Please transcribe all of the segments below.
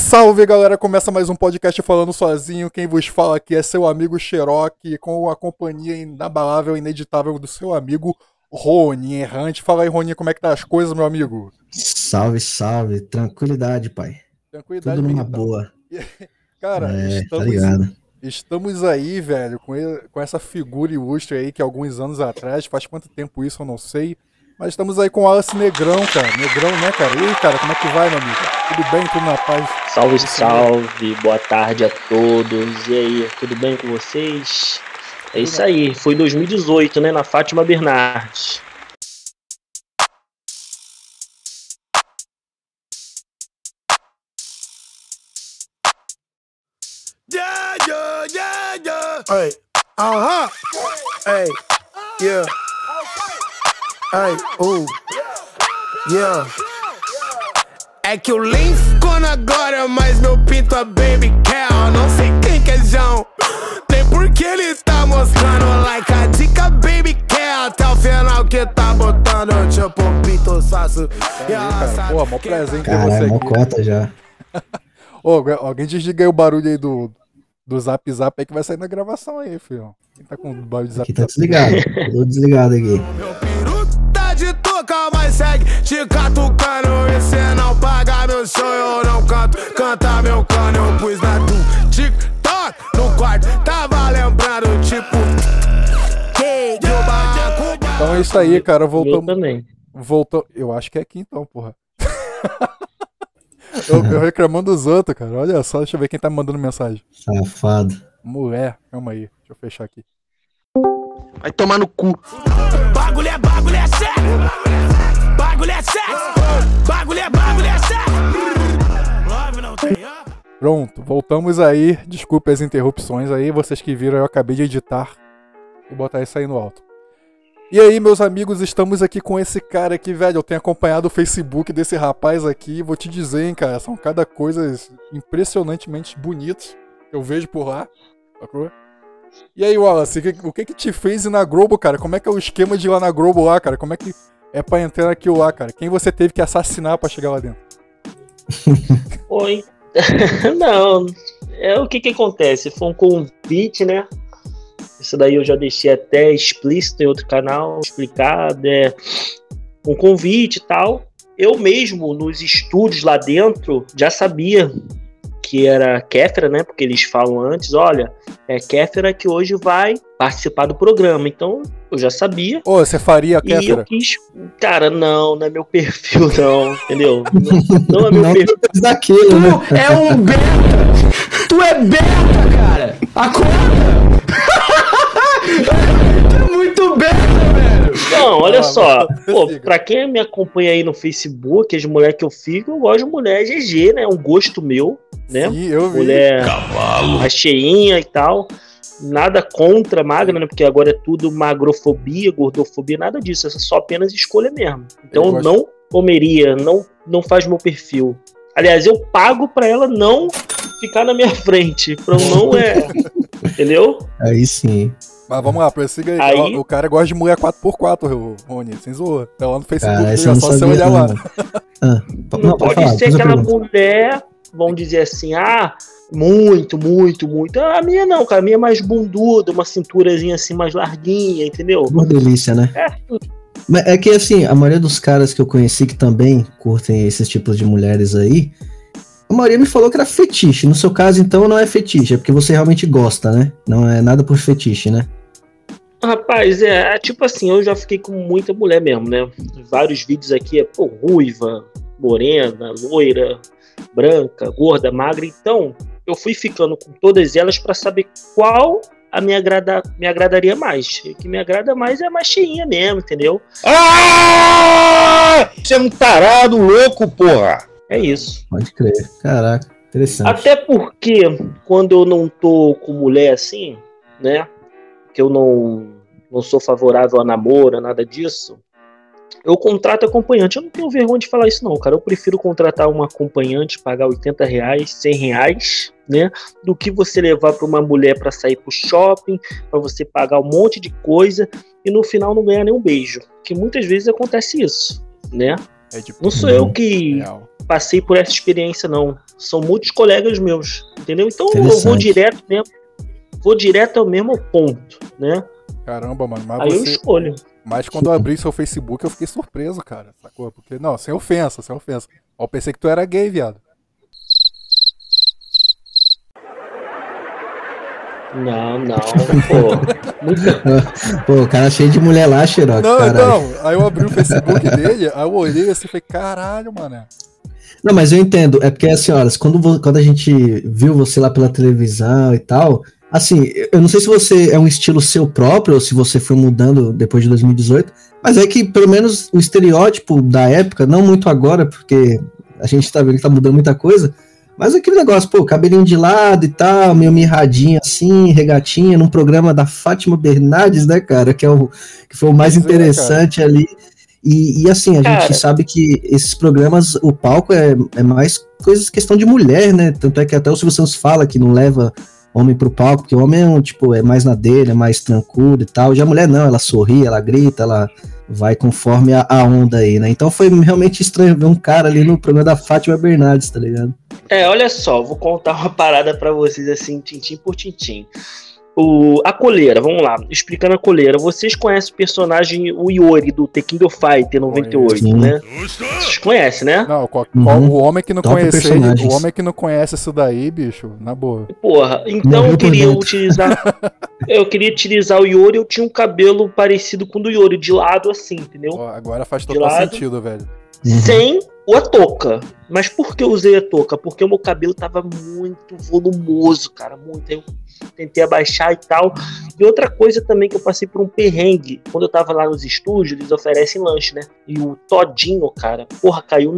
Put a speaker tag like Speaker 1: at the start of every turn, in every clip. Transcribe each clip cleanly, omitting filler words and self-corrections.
Speaker 1: salve, galera! Começa mais um podcast falando sozinho. Quem vos fala aqui é seu amigo Cherokee, com a companhia inabalável e ineditável do seu amigo Rony Errante. Fala aí, Rony, como é que tá as coisas, meu amigo?
Speaker 2: Salve, salve. Tranquilidade, pai.
Speaker 1: Tranquilidade,
Speaker 2: tudo numa
Speaker 1: então.
Speaker 2: boa.
Speaker 1: Cara,
Speaker 2: tá ligado.
Speaker 1: Estamos aí, velho, com essa figura ilustre aí que alguns anos atrás, faz quanto tempo isso eu não sei, mas estamos aí com o Wallace Negrão, cara. Negrão, né, cara? E aí, cara, como é que vai, meu amigo? Tudo bem? Tudo na paz?
Speaker 3: Salve, salve. Boa tarde a todos. E aí, tudo bem com vocês? É isso aí. Foi 2018, né, na Fátima Bernardes.
Speaker 4: Hey, hey, yeah, hey, yeah. É que o Lin ficou na glória, mas meu pinto a baby quer. Não sei quem que é João, nem porque ele tá mostrando like a dica baby quer. Até o final que tá botando tipo pinto saço.
Speaker 1: Cara, pô, mó presente ter
Speaker 2: Caralho,
Speaker 1: você
Speaker 2: mó
Speaker 1: aqui.
Speaker 2: cota já.
Speaker 1: Ô, alguém desliga aí o barulho aí do Zap Zap aí que vai sair na gravação aí, filho. Quem tá com o barulho de Zap
Speaker 2: Aqui tá
Speaker 1: Zap?
Speaker 2: desligado. Tô desligado aqui.
Speaker 4: Meu peru tá de toca, mas segue te catucando. E cê não paga meu show, eu não canto. Canta meu cano, eu pus na do TikTok no quarto. Tava lembrando, tipo que o barraco.
Speaker 1: Então é isso aí, cara.
Speaker 3: Eu
Speaker 1: Voltamos.
Speaker 3: também.
Speaker 1: Eu acho que é aqui então, porra. eu reclamando dos outros, cara. Olha só, deixa eu ver quem tá me mandando mensagem.
Speaker 2: Safado.
Speaker 1: Mulher, calma aí. Deixa eu fechar aqui.
Speaker 5: Vai tomar no cu.
Speaker 4: Bagulho é sério. Bagulho é sexo. Bagulho é sério. Love não tem.
Speaker 1: Pronto, voltamos aí. Desculpe as interrupções aí. Vocês que viram, eu acabei de editar e botar isso aí no alto. E aí, meus amigos, estamos aqui com esse cara aqui, velho. Eu tenho acompanhado o Facebook desse rapaz aqui. Vou te dizer, hein, cara. São cada coisas impressionantemente bonitas que eu vejo por lá. Sacou? E aí, Wallace, o que te fez ir na Globo, cara? Como é que é o esquema de ir lá na Globo lá, cara? Como é que é pra entrar naquilo lá, cara? Quem você teve que assassinar pra chegar lá dentro?
Speaker 3: Oi. Não, o que acontece? Foi um convite, né? Isso daí eu já deixei até explícito em outro canal, explicado, um convite e tal. Eu mesmo, nos estúdios lá dentro, já sabia que era Kéfera, né? Porque eles falam antes, olha, é Kéfera que hoje vai participar do programa. Então, eu já sabia.
Speaker 1: Ô, você faria a Kéfera?
Speaker 3: E eu quis... Cara, não é meu perfil, não, entendeu? Não é meu
Speaker 2: Não
Speaker 3: perfil.
Speaker 2: daquilo, né?
Speaker 5: Tu é um beta! Tu é beta, cara! Acorda! Tu é muito beta, velho!
Speaker 3: Não, olha só. Pô, pra quem me acompanha aí no Facebook, as mulheres que eu fico, eu gosto de mulher GG, né? É um gosto meu, né?
Speaker 1: Sim, eu vi.
Speaker 3: Mulher mais cheinha e tal. Nada contra magra, né? Porque agora é tudo magrofobia, gordofobia, nada disso. É só apenas escolha mesmo. Então
Speaker 1: Eu gosto.
Speaker 3: não comeria, não faz meu perfil. Aliás, eu pago pra ela não ficar na minha frente. Pra eu não entendeu?
Speaker 2: Aí sim.
Speaker 1: Mas vamos lá, prossiga aí.
Speaker 3: Aí-
Speaker 1: O cara gosta de mulher 4x4, Rony, sem zoa. Tá lá no Facebook,
Speaker 2: Cara,
Speaker 1: é
Speaker 2: essa eu não
Speaker 1: só você
Speaker 2: sabia,
Speaker 1: olhar lá.
Speaker 2: não. Ah,
Speaker 3: Não pode
Speaker 2: falar,
Speaker 3: ser
Speaker 2: faz a
Speaker 3: aquela
Speaker 2: pergunta.
Speaker 3: mulher, vamos dizer assim, muito. A minha não, cara. A minha é mais bunduda, uma cinturazinha assim mais larguinha, entendeu?
Speaker 2: Uma delícia, né? Mas é que assim, a maioria dos caras que eu conheci que também curtem esses tipos de mulheres aí, a maioria me falou que era fetiche. No seu caso, então, não é fetiche, é porque você realmente gosta, né? Não é nada por fetiche, né?
Speaker 3: Rapaz, tipo assim, eu já fiquei com muita mulher mesmo, né? Vários vídeos aqui ruiva, morena, loira, branca, gorda, magra. Então, eu fui ficando com todas elas pra saber qual me agradaria mais. O que me agrada mais é a mais cheinha mesmo, entendeu?
Speaker 5: Ah! Você é um tarado louco, porra!
Speaker 3: É isso.
Speaker 2: Pode crer. Caraca, interessante.
Speaker 3: Até porque, quando eu não tô com mulher assim, né? Que eu não sou favorável a namoro, nada disso, eu contrato acompanhante. Eu não tenho vergonha de falar isso não, cara. Eu prefiro contratar um acompanhante, pagar R$80, R$100, né? Do que você levar para uma mulher para sair pro shopping, para você pagar um monte de coisa e no final não ganhar nenhum beijo. Que muitas vezes acontece isso, né?
Speaker 1: É tipo,
Speaker 3: Não sou eu que
Speaker 1: real.
Speaker 3: passei por essa experiência, não. São muitos colegas meus, entendeu? Então eu vou direto mesmo. Vou direto ao mesmo ponto, né?
Speaker 1: Caramba, mano. Mas
Speaker 3: aí eu escolho.
Speaker 1: Mas quando eu abri seu Facebook, eu fiquei surpreso, cara. Sacou? Porque, não, sem ofensa, sem ofensa. Eu pensei que tu era gay, viado.
Speaker 3: Não, pô.
Speaker 2: Pô, o cara cheio de mulher lá, Xerox.
Speaker 1: Não,
Speaker 2: caralho.
Speaker 1: então, aí eu abri o Facebook dele, aí eu olhei assim e falei, caralho, mano.
Speaker 2: Não, mas eu entendo, é porque assim, olha, quando a gente viu você lá pela televisão e tal, assim, eu não sei se você é um estilo seu próprio ou se você foi mudando depois de 2018, mas é que pelo menos o estereótipo da época, não muito agora, porque a gente tá vendo que tá mudando muita coisa, mas aquele negócio, pô, cabelinho de lado e tal, meio mirradinho assim, regatinha, num programa da Fátima Bernardes, né, cara, que foi o mais interessante ali. E assim, a gente sabe que esses programas, o palco é mais questão de mulher, né? Tanto é que até o Silvio Santos fala que não leva homem pro palco, porque o homem é mais na dele, é mais tranquilo e tal. Já a mulher não, ela sorri, ela grita, ela vai conforme a onda aí, né? Então foi realmente estranho ver um cara ali no programa da Fátima Bernardes, tá ligado?
Speaker 3: Olha só, vou contar uma parada pra vocês assim, tintim por tintim. A coleira, vamos lá, explicando a coleira. Vocês conhecem o personagem, o Iori, do The King of Fighter 98, né? Vocês conhecem, né?
Speaker 1: Não, o homem que não conhece o homem que não conhece isso daí, bicho, na boa.
Speaker 3: Porra, então eu queria utilizar o Iori, eu tinha um cabelo parecido com o do Iori, de lado assim, entendeu?
Speaker 1: Ó, agora faz total sentido, velho.
Speaker 3: Sem a touca. Mas por que eu usei a touca? Porque o meu cabelo tava muito volumoso, cara, muito. Eu tentei abaixar e tal. E outra coisa também que eu passei por um perrengue. Quando eu tava lá nos estúdios, eles oferecem lanche, né? E o todinho, cara, porra, caiu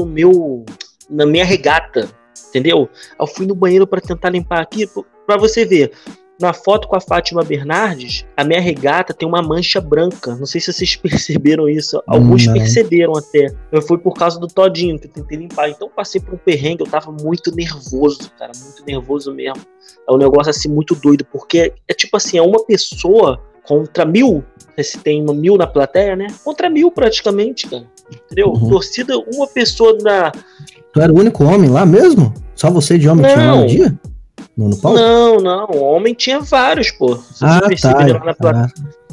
Speaker 3: na minha regata, entendeu? Eu fui no banheiro pra tentar limpar aqui, pra você ver. Na foto com a Fátima Bernardes, a minha regata tem uma mancha branca. Não sei se vocês perceberam isso. Alguns perceberam até. Foi por causa do todinho que eu tentei limpar. Então eu passei por um perrengue, eu tava muito nervoso, cara. Muito nervoso mesmo. É um negócio assim muito doido, porque é tipo assim, é uma pessoa contra 1000. Se tem 1000 na plateia, né? Contra 1000 praticamente, cara. Entendeu? Torcida, uma pessoa na...
Speaker 2: Tu era o único homem lá mesmo? Só você de homem tinha lá no dia? No palco?
Speaker 3: Não, o homem tinha vários, pô. Vocês perceberam lá na plateia.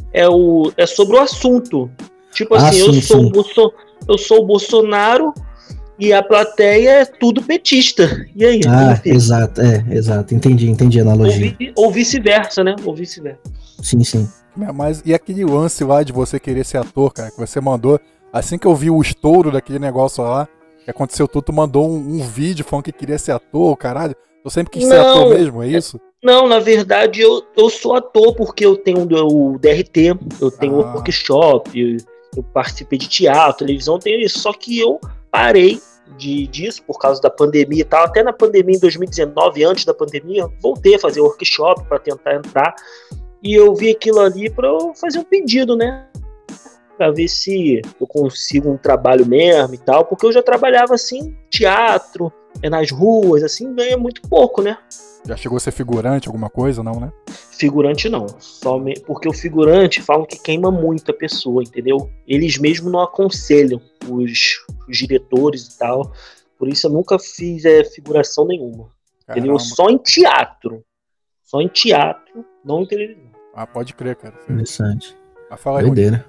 Speaker 3: É sobre o assunto. Tipo assim, eu sou o Bolsonaro e a plateia é tudo petista. E aí?
Speaker 2: Exato. Entendi a analogia.
Speaker 3: Ou vice-versa, né? Ou vice-versa.
Speaker 2: Sim.
Speaker 1: Mas e aquele lance lá de você querer ser ator, cara, que você mandou, assim que eu vi o estouro daquele negócio lá, que aconteceu tudo, tu mandou um vídeo falando que queria ser ator, caralho. Eu sempre quis ser ator mesmo, é isso?
Speaker 3: Não, na verdade eu sou ator porque eu tenho o DRT, eu tenho workshop, eu participei de teatro, televisão, eu tenho isso. Só que eu parei disso por causa da pandemia e tal. Até na pandemia em 2019, antes da pandemia, voltei a fazer workshop para tentar entrar. E eu vi aquilo ali para eu fazer um pedido, né? Para ver se eu consigo um trabalho mesmo e tal, porque eu já trabalhava assim, teatro, nas ruas, assim, ganha muito pouco, né?
Speaker 1: Já chegou a ser figurante, alguma coisa, não, né?
Speaker 3: Figurante não, porque o figurante falam que queima muito a pessoa, entendeu? Eles mesmos não aconselham os diretores e tal, por isso eu nunca fiz figuração nenhuma, entendeu? Só em teatro, não em televisão.
Speaker 1: Ah, pode crer, cara.
Speaker 2: Interessante.
Speaker 1: Fala aí,
Speaker 2: doideira.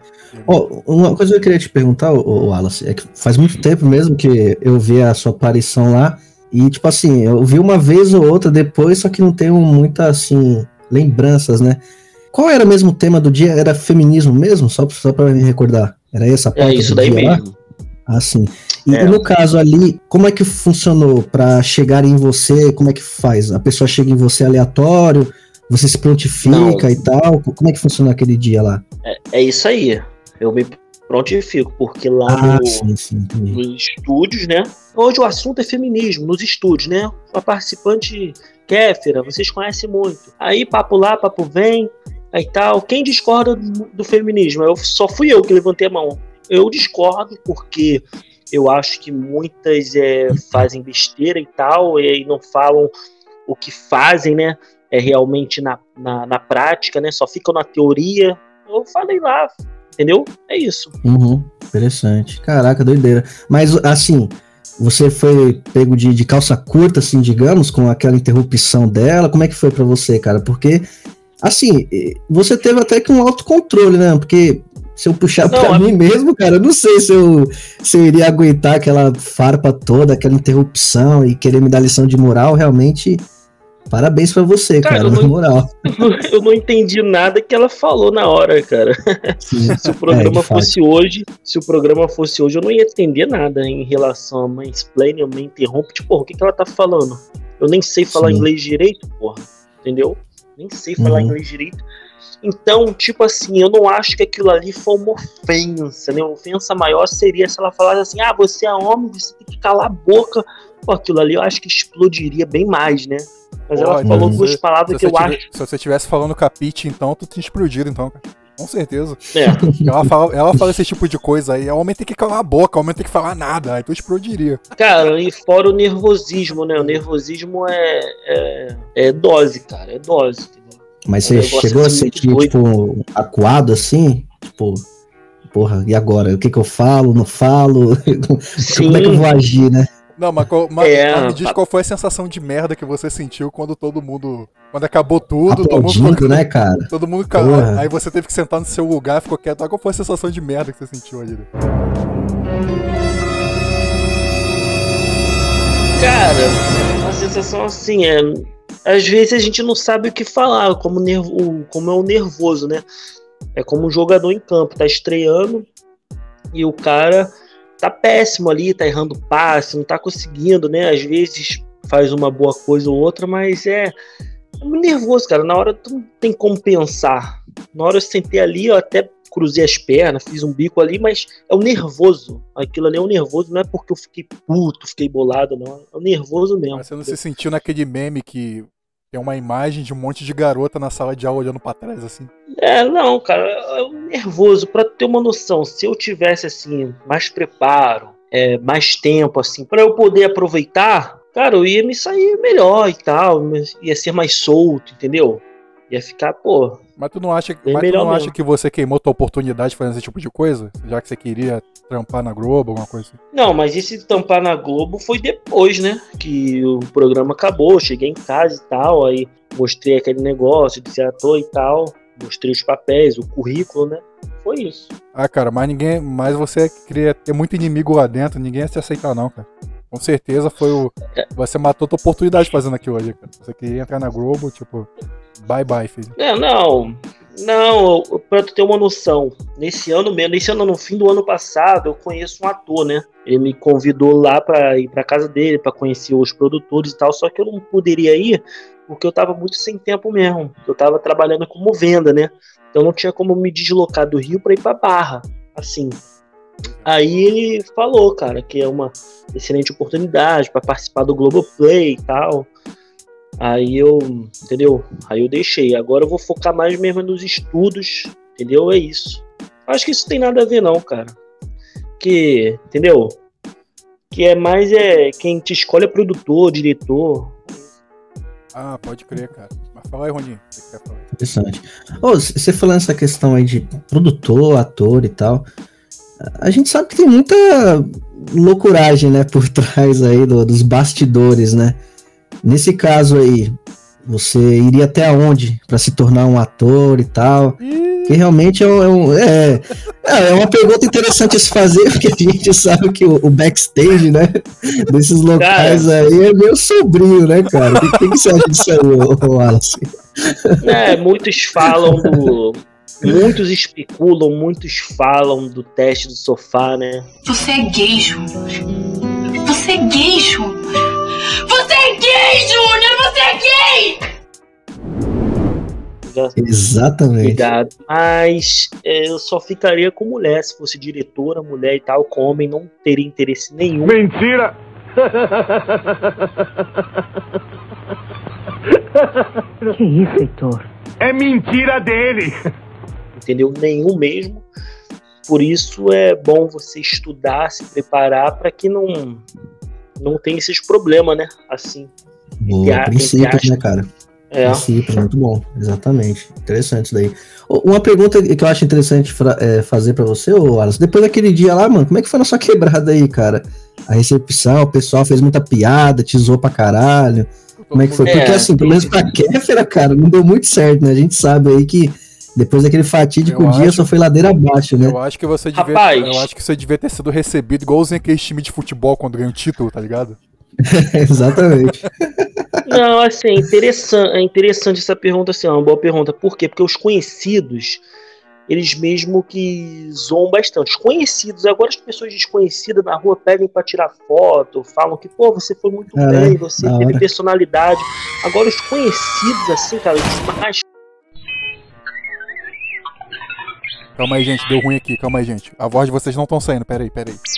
Speaker 2: Uma coisa que eu queria te perguntar, Wallace, é que faz muito tempo mesmo que eu vi a sua aparição lá, e tipo assim, eu vi uma vez ou outra depois, só que não tenho muita, assim, lembranças, né? Qual era mesmo o tema do dia? Era feminismo mesmo? Só pra me recordar. Era essa parte
Speaker 3: isso daí mesmo.
Speaker 2: Ah, sim. E no caso ali, como é que funcionou pra chegar em você? Como é que faz? A pessoa chega em você aleatório? Você se prontifica e tal? Como é que funciona aquele dia lá?
Speaker 3: É isso aí. Eu me prontifico, porque lá nos estúdios, né? Hoje o assunto é feminismo, nos estúdios, né? A participante Kéfera, vocês conhecem muito. Aí papo lá, papo vem, aí tal. Quem discorda do feminismo? Só fui eu que levantei a mão. Eu discordo porque eu acho que muitas fazem besteira e tal, e não falam o que fazem, né? Realmente na prática, né? Só ficam na teoria. Eu falei lá, entendeu? É isso.
Speaker 2: Interessante. Caraca, doideira. Mas, assim, Você foi pego de calça curta, assim, digamos, com aquela interrupção dela? Como é que foi pra você, cara? Porque, assim, você teve até que um autocontrole, né? Porque se eu puxar pra mim mesmo, cara, eu não sei se eu iria aguentar aquela farpa toda, aquela interrupção e querer me dar lição de moral. Realmente, parabéns pra você, cara, na moral.
Speaker 3: Eu não entendi nada que ela falou na hora, cara. Se o programa fosse hoje, eu não ia entender nada em relação a mansplaining, eu me interrompo. Tipo, porra, o que ela tá falando? Eu nem sei falar inglês direito, porra. Entendeu? Nem sei falar inglês direito. Então, tipo assim, eu não acho que aquilo ali foi uma ofensa, né? Uma ofensa maior seria se ela falasse assim, você é homem, você tem que calar a boca. Pô, aquilo ali eu acho que explodiria bem mais, né? Mas ela falou duas palavras que eu acho...
Speaker 1: Se você estivesse falando capite, então, tu tinha explodido, então, cara. Com certeza. Ela fala esse tipo de coisa aí, o homem tem que calar a boca, o homem tem que falar nada, aí tu explodiria.
Speaker 3: Cara, e fora o nervosismo, né? O nervosismo é dose, cara, é dose.
Speaker 2: Mas você chegou a sentir, tipo, acuado assim? Tipo, porra, e agora? O que eu falo, não falo? Como é que eu vou agir, né?
Speaker 1: Não, mas me diz qual foi a sensação de merda que você sentiu quando todo mundo... Quando acabou tudo,
Speaker 2: aplaudindo, todo mundo... né, cara?
Speaker 1: Todo mundo... Aí você teve que sentar no seu lugar, ficou quieto. Qual foi a sensação de merda que você sentiu ali?
Speaker 3: Cara, a sensação assim às vezes a gente não sabe o que falar, como é o nervoso, né? É como um jogador em campo, tá estreando e o cara tá péssimo ali, tá errando passe, não tá conseguindo, né? Às vezes faz uma boa coisa ou outra, mas é muito nervoso, cara. Na hora tu não tem como pensar. Na hora eu sentei ali, eu até cruzei as pernas, fiz um bico ali, mas é o nervoso. Aquilo ali é o nervoso, não é porque eu fiquei puto, fiquei bolado, não. É o nervoso mesmo.
Speaker 1: Mas você não se sentiu naquele meme que tem uma imagem de um monte de garota na sala de aula olhando pra trás, assim?
Speaker 3: Não, cara, é o nervoso. Pra ter uma noção, se eu tivesse, assim, mais preparo, mais tempo, assim, pra eu poder aproveitar, cara, eu ia me sair melhor e tal, ia ser mais solto, entendeu? Ia ficar, pô...
Speaker 1: Mas tu não acha que você queimou tua oportunidade fazendo esse tipo de coisa? Já que você queria trampar na Globo, alguma coisa assim?
Speaker 3: Não, mas esse trampar na Globo foi depois, né? Que o programa acabou, cheguei em casa e tal, aí mostrei aquele negócio de ser ator e tal, mostrei os papéis, o currículo, né? Foi isso.
Speaker 1: Cara, mas você queria ter muito inimigo lá dentro, ninguém ia se aceitar não, cara. Com certeza você matou tua oportunidade fazendo aquilo ali, cara. Você queria entrar na Globo, tipo... Bye, filho.
Speaker 3: Não, pra tu ter uma noção, nesse ano, no fim do ano passado, eu conheço um ator, né? Ele me convidou lá pra ir pra casa dele, pra conhecer os produtores e tal, só que eu não poderia ir, porque eu tava muito sem tempo mesmo. Eu tava trabalhando como venda, né? Então não tinha como me deslocar do Rio pra ir pra Barra, assim. Aí ele falou, cara, que é uma excelente oportunidade pra participar do Globoplay e tal. Aí entendeu? Aí eu deixei. Agora eu vou focar mais mesmo nos estudos, entendeu? É isso. Acho que isso tem nada a ver não, cara. Que, entendeu? Que é mais quem te escolhe é produtor, diretor.
Speaker 1: Pode crer, cara. Mas fala aí, Roninho. O que você quer falar?
Speaker 2: Interessante. Você falando essa questão aí de produtor, ator e tal, a gente sabe que tem muita loucuragem, né, por trás aí dos bastidores, né? Nesse caso aí, você iria até onde para se tornar um ator e tal? Que realmente é uma pergunta interessante a se fazer, porque a gente sabe que o backstage, né, desses locais, cara, aí é meio sombrio, né, cara? O que você acha disso aí, Wallace?
Speaker 3: Muitos especulam, muitos falam do teste do sofá, né?
Speaker 6: Você é gay, Júnior. Você é gay, Júnior. Você é gay, Júnior! Você é gay!
Speaker 2: Exatamente.
Speaker 3: Cuidado. Mas eu só ficaria com mulher, se fosse diretora, mulher e tal. Com homem não teria interesse nenhum.
Speaker 4: Mentira!
Speaker 6: Que isso, Heitor?
Speaker 4: É mentira dele!
Speaker 3: Entendeu? Nenhum mesmo. Por isso é bom você estudar, se preparar para que não tenha esses problemas, né? Assim.
Speaker 2: Boa, princípios, né, cara? Recíproco, muito bom, exatamente. Interessante isso daí. Uma pergunta que eu acho interessante fazer pra você, Wallace, depois daquele dia lá, mano, como é que foi na sua quebrada aí, cara? A recepção, o pessoal fez muita piada, te zoou pra caralho. Como é que foi? Porque assim, pelo menos pra Kéfera, cara, não deu muito certo, né? A gente sabe aí que depois daquele fatídico dia só foi ladeira abaixo, né?
Speaker 1: Eu acho que você devia ter sido recebido igualzinho aquele time de futebol quando ganha um título, tá ligado?
Speaker 2: Exatamente.
Speaker 3: Não, assim, é interessante essa pergunta, assim, é uma boa pergunta. Por quê? Porque os conhecidos, eles mesmo que zoam bastante. Os conhecidos, agora as pessoas desconhecidas na rua pedem pra tirar foto, falam que, pô, você foi muito bem, você teve personalidade. Agora os conhecidos, assim, cara, os mais...
Speaker 1: Calma aí, gente, deu ruim aqui, calma aí, gente. A voz de vocês não estão saindo, peraí.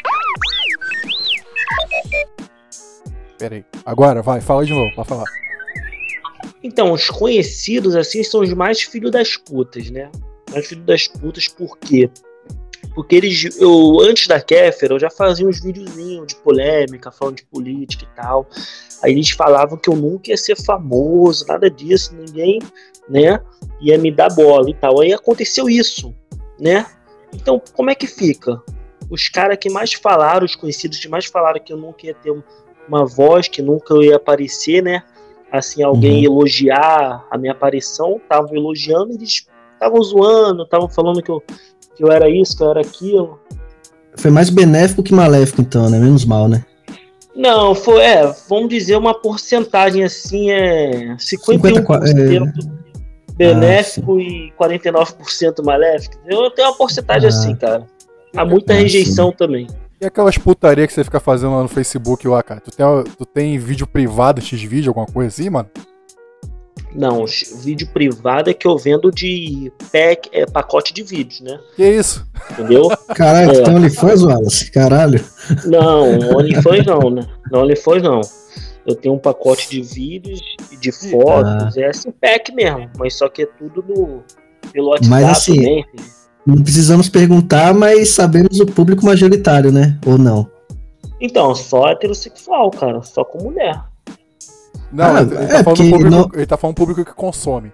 Speaker 1: Agora, vai, fala de novo, pode falar.
Speaker 3: Então, os conhecidos, assim, são os mais filhos das putas, né? Mais filhos das putas, por quê? Porque antes da Kéfera, eu já fazia uns videozinhos de polêmica, falando de política e tal. Aí eles falavam que eu nunca ia ser famoso, nada disso, ninguém, né, ia me dar bola e tal. Aí aconteceu isso, né? Então, como é que fica? Os caras que mais falaram, os conhecidos que mais falaram que eu nunca ia ter uma voz, que nunca eu ia aparecer, né? Assim, alguém elogiar a minha aparição, estavam elogiando, eles estavam zoando, estavam falando que eu era isso, que eu era aquilo.
Speaker 2: Foi mais benéfico que maléfico, então, né? Menos mal, né?
Speaker 3: Não, vamos dizer uma porcentagem assim, 51% benéfico e 49% maléfico. Eu tenho uma porcentagem assim, cara. Há muita rejeição também.
Speaker 1: E aquelas putaria que você fica fazendo lá no Facebook lá, cara? Tu tem vídeo privado, X-vídeo, alguma coisa assim, mano?
Speaker 3: Não, vídeo privado é que eu vendo de pacote de vídeos, né?
Speaker 1: Que isso?
Speaker 3: Entendeu?
Speaker 2: Caralho, tu tem OnlyFans, Wallace? Caralho.
Speaker 3: Não, OnlyFans não, né? Não, OnlyFans não. Eu tenho um pacote de vídeos e de fotos, é assim, pack mesmo, mas só que é tudo pelo WhatsApp,
Speaker 2: mas assim,
Speaker 3: né?
Speaker 2: Não precisamos perguntar, mas sabemos o público majoritário, né? Ou não?
Speaker 3: Então, só heterossexual, cara. Só com mulher.
Speaker 1: Não, ele tá falando público que consome.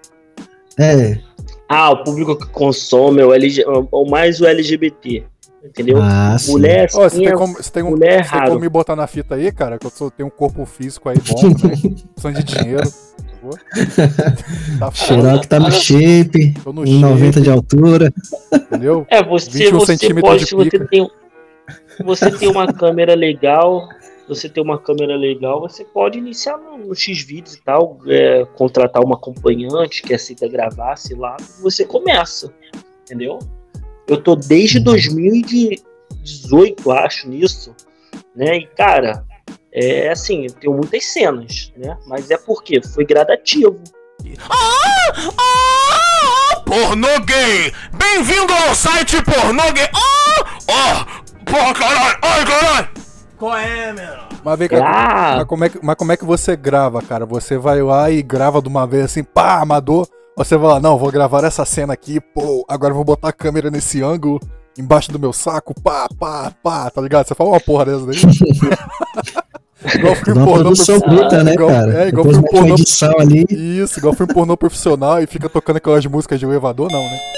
Speaker 3: O público que consome ou mais o LGBT. Entendeu? Mulher,
Speaker 1: sim. Você tem
Speaker 3: mulher raro.
Speaker 1: Você como me botar na fita aí, cara? Que eu tenho um corpo físico aí bom também. Precisando de dinheiro.
Speaker 2: Xerox tá no shape, 1,90 de altura.
Speaker 1: Entendeu?
Speaker 3: Você tem uma câmera legal. Você pode iniciar no X-Vídeos e tal, contratar uma acompanhante que aceita gravar, sei lá, você começa, entendeu? Eu tô desde 2018, acho, nisso, né? E, cara, assim, eu tenho muitas cenas, né? Mas é porque foi gradativo.
Speaker 4: Pornô gay! Bem-vindo ao site Pornô gay! Porra, caralho! Ai, caralho!
Speaker 5: Qual é, meu?
Speaker 1: Mas vem cá, mas como é que você grava, cara? Você vai lá e grava de uma vez assim, pá, amador? Ou você vai lá, não, vou gravar essa cena aqui, pô, agora eu vou botar a câmera nesse ângulo, embaixo do meu saco, pá, tá ligado? Você fala uma porra dessa daí? Igual filme pornô
Speaker 2: profissional, né, cara?
Speaker 1: Igual filme pornô
Speaker 2: edição ali.
Speaker 1: Isso, igual filme pornô profissional e fica tocando aquelas músicas de elevador, não, né?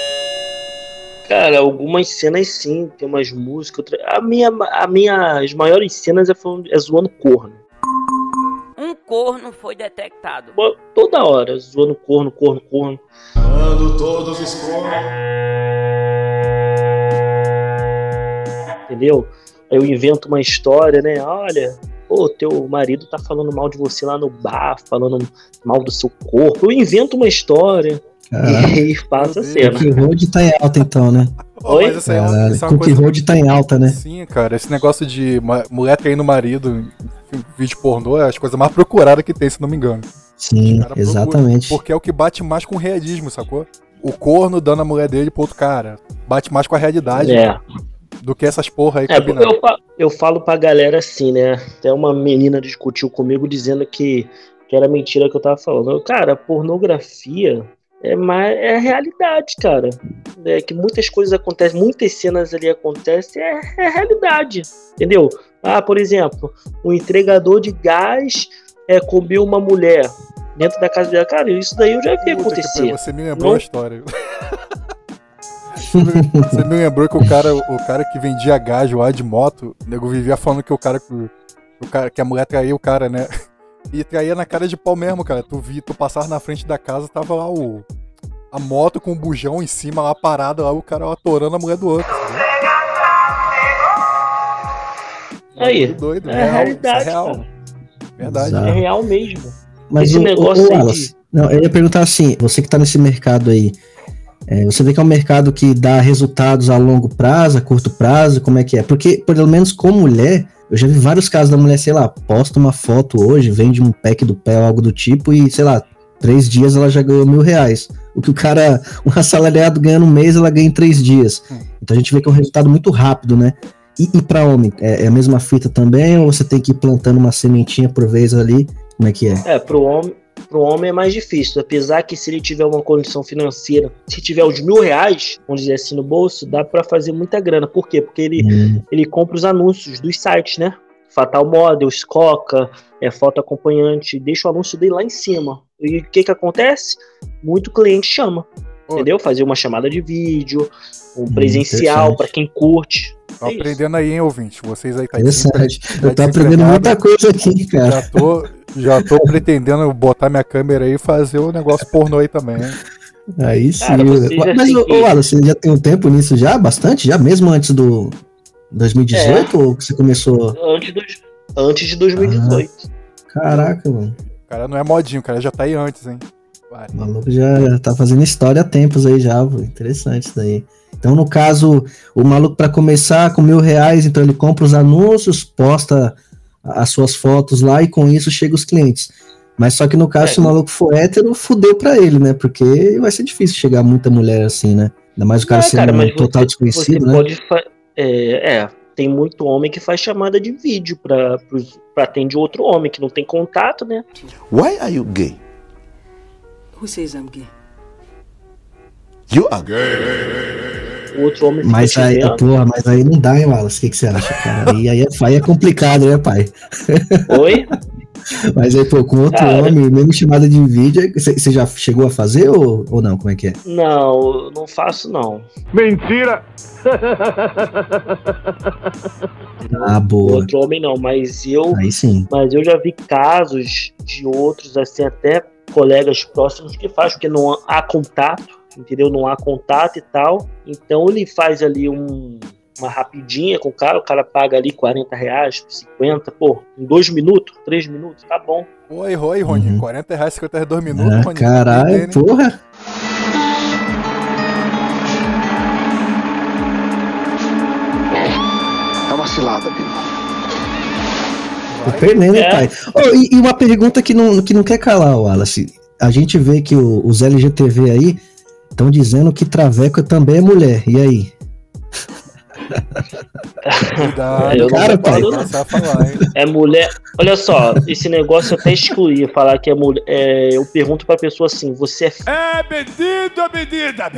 Speaker 3: Cara, algumas cenas sim, tem umas músicas. As maiores cenas é zoando corno.
Speaker 7: Um corno foi detectado.
Speaker 3: Toda hora, zoando corno.
Speaker 4: Quando todos os cornos.
Speaker 3: Entendeu? Aí eu invento uma história, né? Olha, pô, teu marido tá falando mal de você lá no bar, falando mal do seu corpo. Eu invento uma história. E aí passa a cena.
Speaker 2: Cookie Road tá em alta então, né?
Speaker 3: Oi?
Speaker 1: Mas isso é
Speaker 2: Cookie Road tá em alta, né?
Speaker 1: Sim, cara, esse negócio de mulher traindo marido em vídeo pornô é as coisas mais procuradas que tem, se não me engano.
Speaker 2: Sim, exatamente.
Speaker 1: Porque é o que bate mais com o realismo, sacou? O corno dando a mulher dele pro outro cara. Bate mais com a realidade do que essas porra aí combinadas.
Speaker 3: Eu falo pra galera assim, né? Até uma menina discutiu comigo dizendo que era mentira que eu tava falando. Cara, pornografia é realidade, cara. É que muitas coisas acontecem, muitas cenas ali acontecem, é realidade, entendeu? Por exemplo, o entregador de gás comeu uma mulher, dentro da casa dela. Cara, isso daí eu já vi acontecer.
Speaker 1: Você me lembrou a história. Você me lembrou que o cara que vendia gás lá de moto, o nego vivia falando que que a mulher traía o cara, né? E traía na cara de pau mesmo, cara. Tu passava na frente da casa, tava lá a moto com o bujão em cima, lá parada, lá o cara lá atorando a mulher do outro.
Speaker 3: Aí,
Speaker 1: doido,
Speaker 3: é realidade,
Speaker 1: real.
Speaker 3: cara.
Speaker 1: Verdade.
Speaker 3: É real mesmo.
Speaker 2: Mas
Speaker 3: esse negócio aí
Speaker 2: Wallace, não, eu ia perguntar assim, você que tá nesse mercado aí, você vê que é um mercado que dá resultados a longo prazo, a curto prazo, como é que é? Porque, pelo menos com mulher, eu já vi vários casos da mulher, sei lá, posta uma foto hoje, vende um pack do pé ou algo do tipo e, sei lá, 3 dias ela já ganhou R$1.000. O que um assalariado ganha no mês, ela ganha em 3 dias. Então a gente vê que é um resultado muito rápido, né? E pra homem, é a mesma fita também, ou você tem que ir plantando uma sementinha por vez ali? Como é que é?
Speaker 3: Pro homem é mais difícil, apesar que se ele tiver uma condição financeira, se tiver os R$1.000, vamos dizer assim, no bolso, dá pra fazer muita grana. Por quê? Porque ele compra os anúncios dos sites, né? Fatal Models, Coca, foto acompanhante, deixa o anúncio dele lá em cima. E o que acontece? Muito cliente chama, entendeu? Fazer uma chamada de vídeo, um presencial pra quem curte.
Speaker 1: Tô aprendendo aí, hein, ouvinte? Vocês aí tá
Speaker 2: interessante. Eu tô aprendendo muita coisa aqui, cara.
Speaker 1: Já tô pretendendo botar minha câmera aí e fazer o negócio pornô aí também, hein?
Speaker 2: Aí sim. Cara, mas, Wallace, você já tem um tempo nisso já? Bastante? Já? Mesmo antes do 2018? Ou você começou...
Speaker 3: Antes de 2018.
Speaker 2: Caraca, mano.
Speaker 1: O cara não é modinho, o cara já tá aí antes, hein?
Speaker 2: Vai. O maluco já tá fazendo história há tempos aí já, pô. Interessante isso daí. Então, no caso, o maluco para começar com R$1.000, então ele compra os anúncios, posta as suas fotos lá e com isso chega os clientes. Mas só que no caso, se o maluco for hétero, fudeu pra ele, né? Porque vai ser difícil chegar muita mulher assim, né? Ainda mais o cara sendo um total desconhecido, né?
Speaker 3: Tem muito homem que faz chamada de vídeo pra atender outro homem que não tem contato, né?
Speaker 4: Why are you gay?
Speaker 8: Who says I'm gay?
Speaker 4: You are gay.
Speaker 3: O outro homem
Speaker 2: mas aí não dá, hein, Wallace? O que você acha, cara? Aí é complicado, né, pai?
Speaker 3: Oi?
Speaker 2: Mas aí, pô, com outro homem, mesmo chamada de vídeo, você já chegou a fazer ou não? Como é que é?
Speaker 3: Não, não faço, não.
Speaker 4: Mentira!
Speaker 2: Boa.
Speaker 3: Outro homem não, mas
Speaker 2: aí sim.
Speaker 3: Mas eu já vi casos de outros, assim, até colegas próximos que fazem, porque não há contato, entendeu? Não há contato e tal. Então ele faz ali uma rapidinha com o cara paga ali R$40, 50, pô, em 2 minutos, 3 minutos, tá bom.
Speaker 1: Oi, Rony, R$40, 52 minutos, Rony.
Speaker 2: Caralho, porra.
Speaker 4: É uma cilada, Bino.
Speaker 2: Tô perdendo, hein, pai? E uma pergunta que não quer calar, Wallace. A gente vê que os LGTV aí estão dizendo que traveco também é mulher. E aí?
Speaker 1: Cuidado,
Speaker 2: cara, pai.
Speaker 3: É mulher. Olha só, esse negócio eu até excluí. Falar que é mulher. Eu pergunto pra pessoa assim: você é
Speaker 4: medida.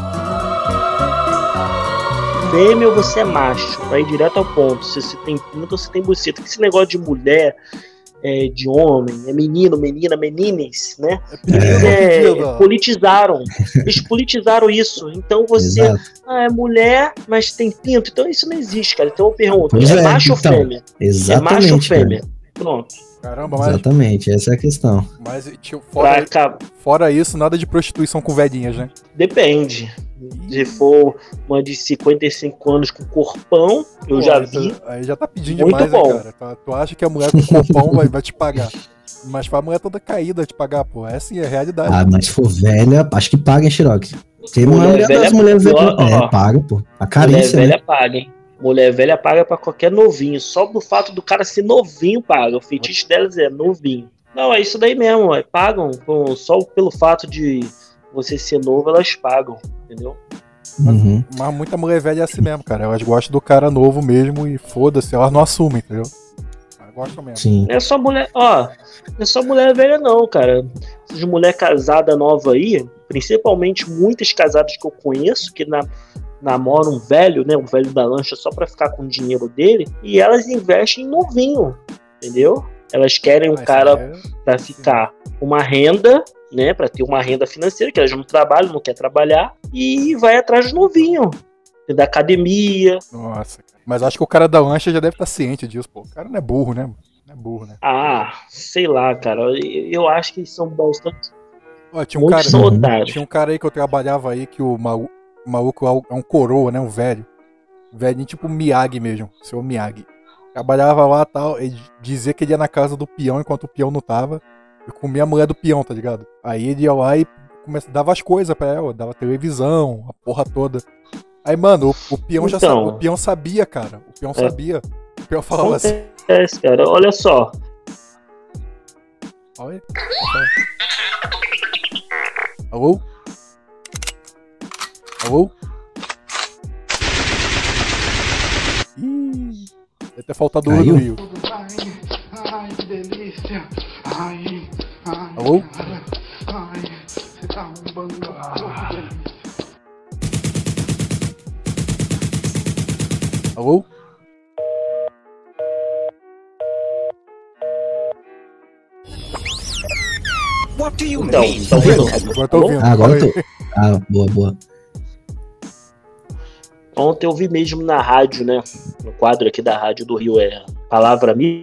Speaker 3: Fêmea ou você é macho? Vai direto ao ponto. Se você tem pinto ou você tem buceta. Esse negócio de mulher, de homem, é menino, menina, menines, né? Politizaram. Eles politizaram isso. Então você é mulher, mas tem pinto. Então isso não existe, cara. Então eu pergunto: macho ou fêmea?
Speaker 2: Exatamente.
Speaker 3: É macho ou fêmea? Pronto.
Speaker 1: Caramba, mas...
Speaker 2: Exatamente, essa é a questão.
Speaker 1: Mas fora isso, nada de prostituição com velhinhas, né?
Speaker 3: Depende. Se for uma de 55 anos com corpão, eu já vi.
Speaker 1: Aí já tá pedindo
Speaker 3: muito
Speaker 1: demais,
Speaker 3: bom.
Speaker 1: Né, cara? Tu acha que a mulher com corpão vai te pagar. Mas pra mulher toda caída te pagar, pô. É assim, é a realidade.
Speaker 2: Mas se for velha, acho que paga, hein, Xiroque? Porque não é mulher das mulheres velhas. Paga, pô. A carência,
Speaker 3: mulher velha paga, hein? Mulher velha paga pra qualquer novinho. Só do fato do cara ser novinho paga. O feitiço delas é novinho. Não, é isso daí mesmo. Pagam. Só pelo fato de você ser novo, elas pagam. Entendeu?
Speaker 1: Mas muita mulher velha é assim mesmo, cara. Elas gostam do cara novo mesmo e foda-se. Elas não assumem, entendeu? Elas gostam mesmo.
Speaker 2: Sim.
Speaker 3: Não é só mulher... não é só mulher velha não, cara. Essas mulher casada nova aí, principalmente muitas casadas que eu conheço, que namoram um velho, né, um velho da lancha só pra ficar com o dinheiro dele, e elas investem em novinho, entendeu? Elas querem um cara pra ficar. uma renda, né? Pra ter uma renda financeira, que ela já não trabalha, não quer trabalhar, e vai atrás do novinho, da academia.
Speaker 1: Nossa, cara. Mas acho que o cara da lancha já deve estar ciente disso, pô. O cara não é burro, né? Não é burro, né?
Speaker 3: Ah, sei lá, cara. Eu acho que são bastante.
Speaker 1: Ó, tinha um
Speaker 3: Muitos são otários.
Speaker 1: Tinha um cara aí que eu trabalhava aí que o maluco é um coroa, né? Um velho. Velhinho tipo Miyagi mesmo. Seu Miyagi. Trabalhava lá e tal. Ele dizia que ele ia na casa do peão enquanto o peão não tava. E comia a mulher do peão, tá ligado? Aí ele ia lá e dava as coisas pra ela. Dava televisão, a porra toda. Aí, mano, o peão já sabia. O peão sabia, cara. O peão sabia. O peão falava assim.
Speaker 3: Cara, olha só.
Speaker 1: Olha. Alô? Alô? Ih, deve ter faltado o do Rio.
Speaker 4: Ai, que delícia. Ai,
Speaker 1: alô?
Speaker 4: Ai, você tá arrombando. Que delícia.
Speaker 1: Alô?
Speaker 3: Então, tá ouvindo?
Speaker 1: Agora tô ouvindo.
Speaker 2: Agora eu tô. Ah, boa.
Speaker 3: Ontem eu vi mesmo na rádio, né? No quadro aqui da Rádio do Rio, Palavra Mi.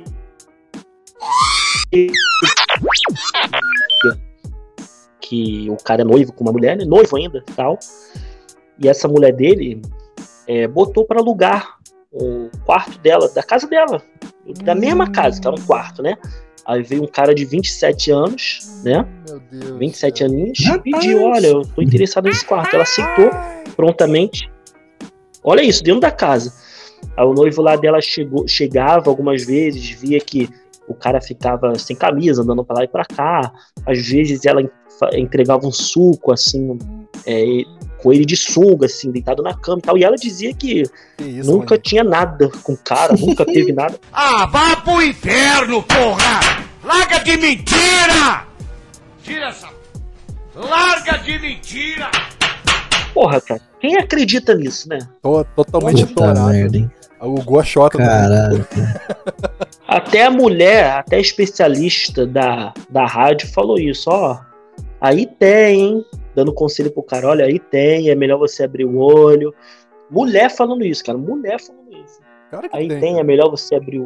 Speaker 3: Que o cara é noivo com uma mulher, né? Noivo ainda, tal. E essa mulher dele botou para alugar o quarto dela, da casa dela. Da mesma casa, que era um quarto, né? Aí veio um cara de 27 anos, né?
Speaker 1: Meu Deus.
Speaker 3: 27 aninhos, pediu, olha, eu tô interessado nesse quarto. Ela aceitou prontamente. Olha isso, dentro da casa. Aí o noivo lá dela chegava algumas vezes, via que o cara ficava sem camisa, andando pra lá e pra cá. Às vezes ela entregava um suco, assim, com ele de sunga, assim, deitado na cama e tal. E ela dizia que
Speaker 1: isso,
Speaker 3: nunca
Speaker 1: mano?
Speaker 3: tinha nada com o cara, nunca teve nada.
Speaker 4: Ah, vá pro inferno, porra! Larga de mentira! Tira essa... Larga de mentira!
Speaker 3: Porra, cara, quem acredita nisso, né?
Speaker 1: Tô totalmente estourado.
Speaker 2: Merda, hein?
Speaker 1: Alugou a Xota.
Speaker 2: Caralho.
Speaker 3: Até a mulher, até a especialista da rádio falou isso, ó. Aí tem, hein? Dando conselho pro cara, olha, aí tem, é melhor você abrir o olho. Mulher falando isso, cara, mulher falando isso.
Speaker 1: Cara que
Speaker 3: aí
Speaker 1: tem,
Speaker 3: tem,
Speaker 1: cara.
Speaker 3: é melhor você abrir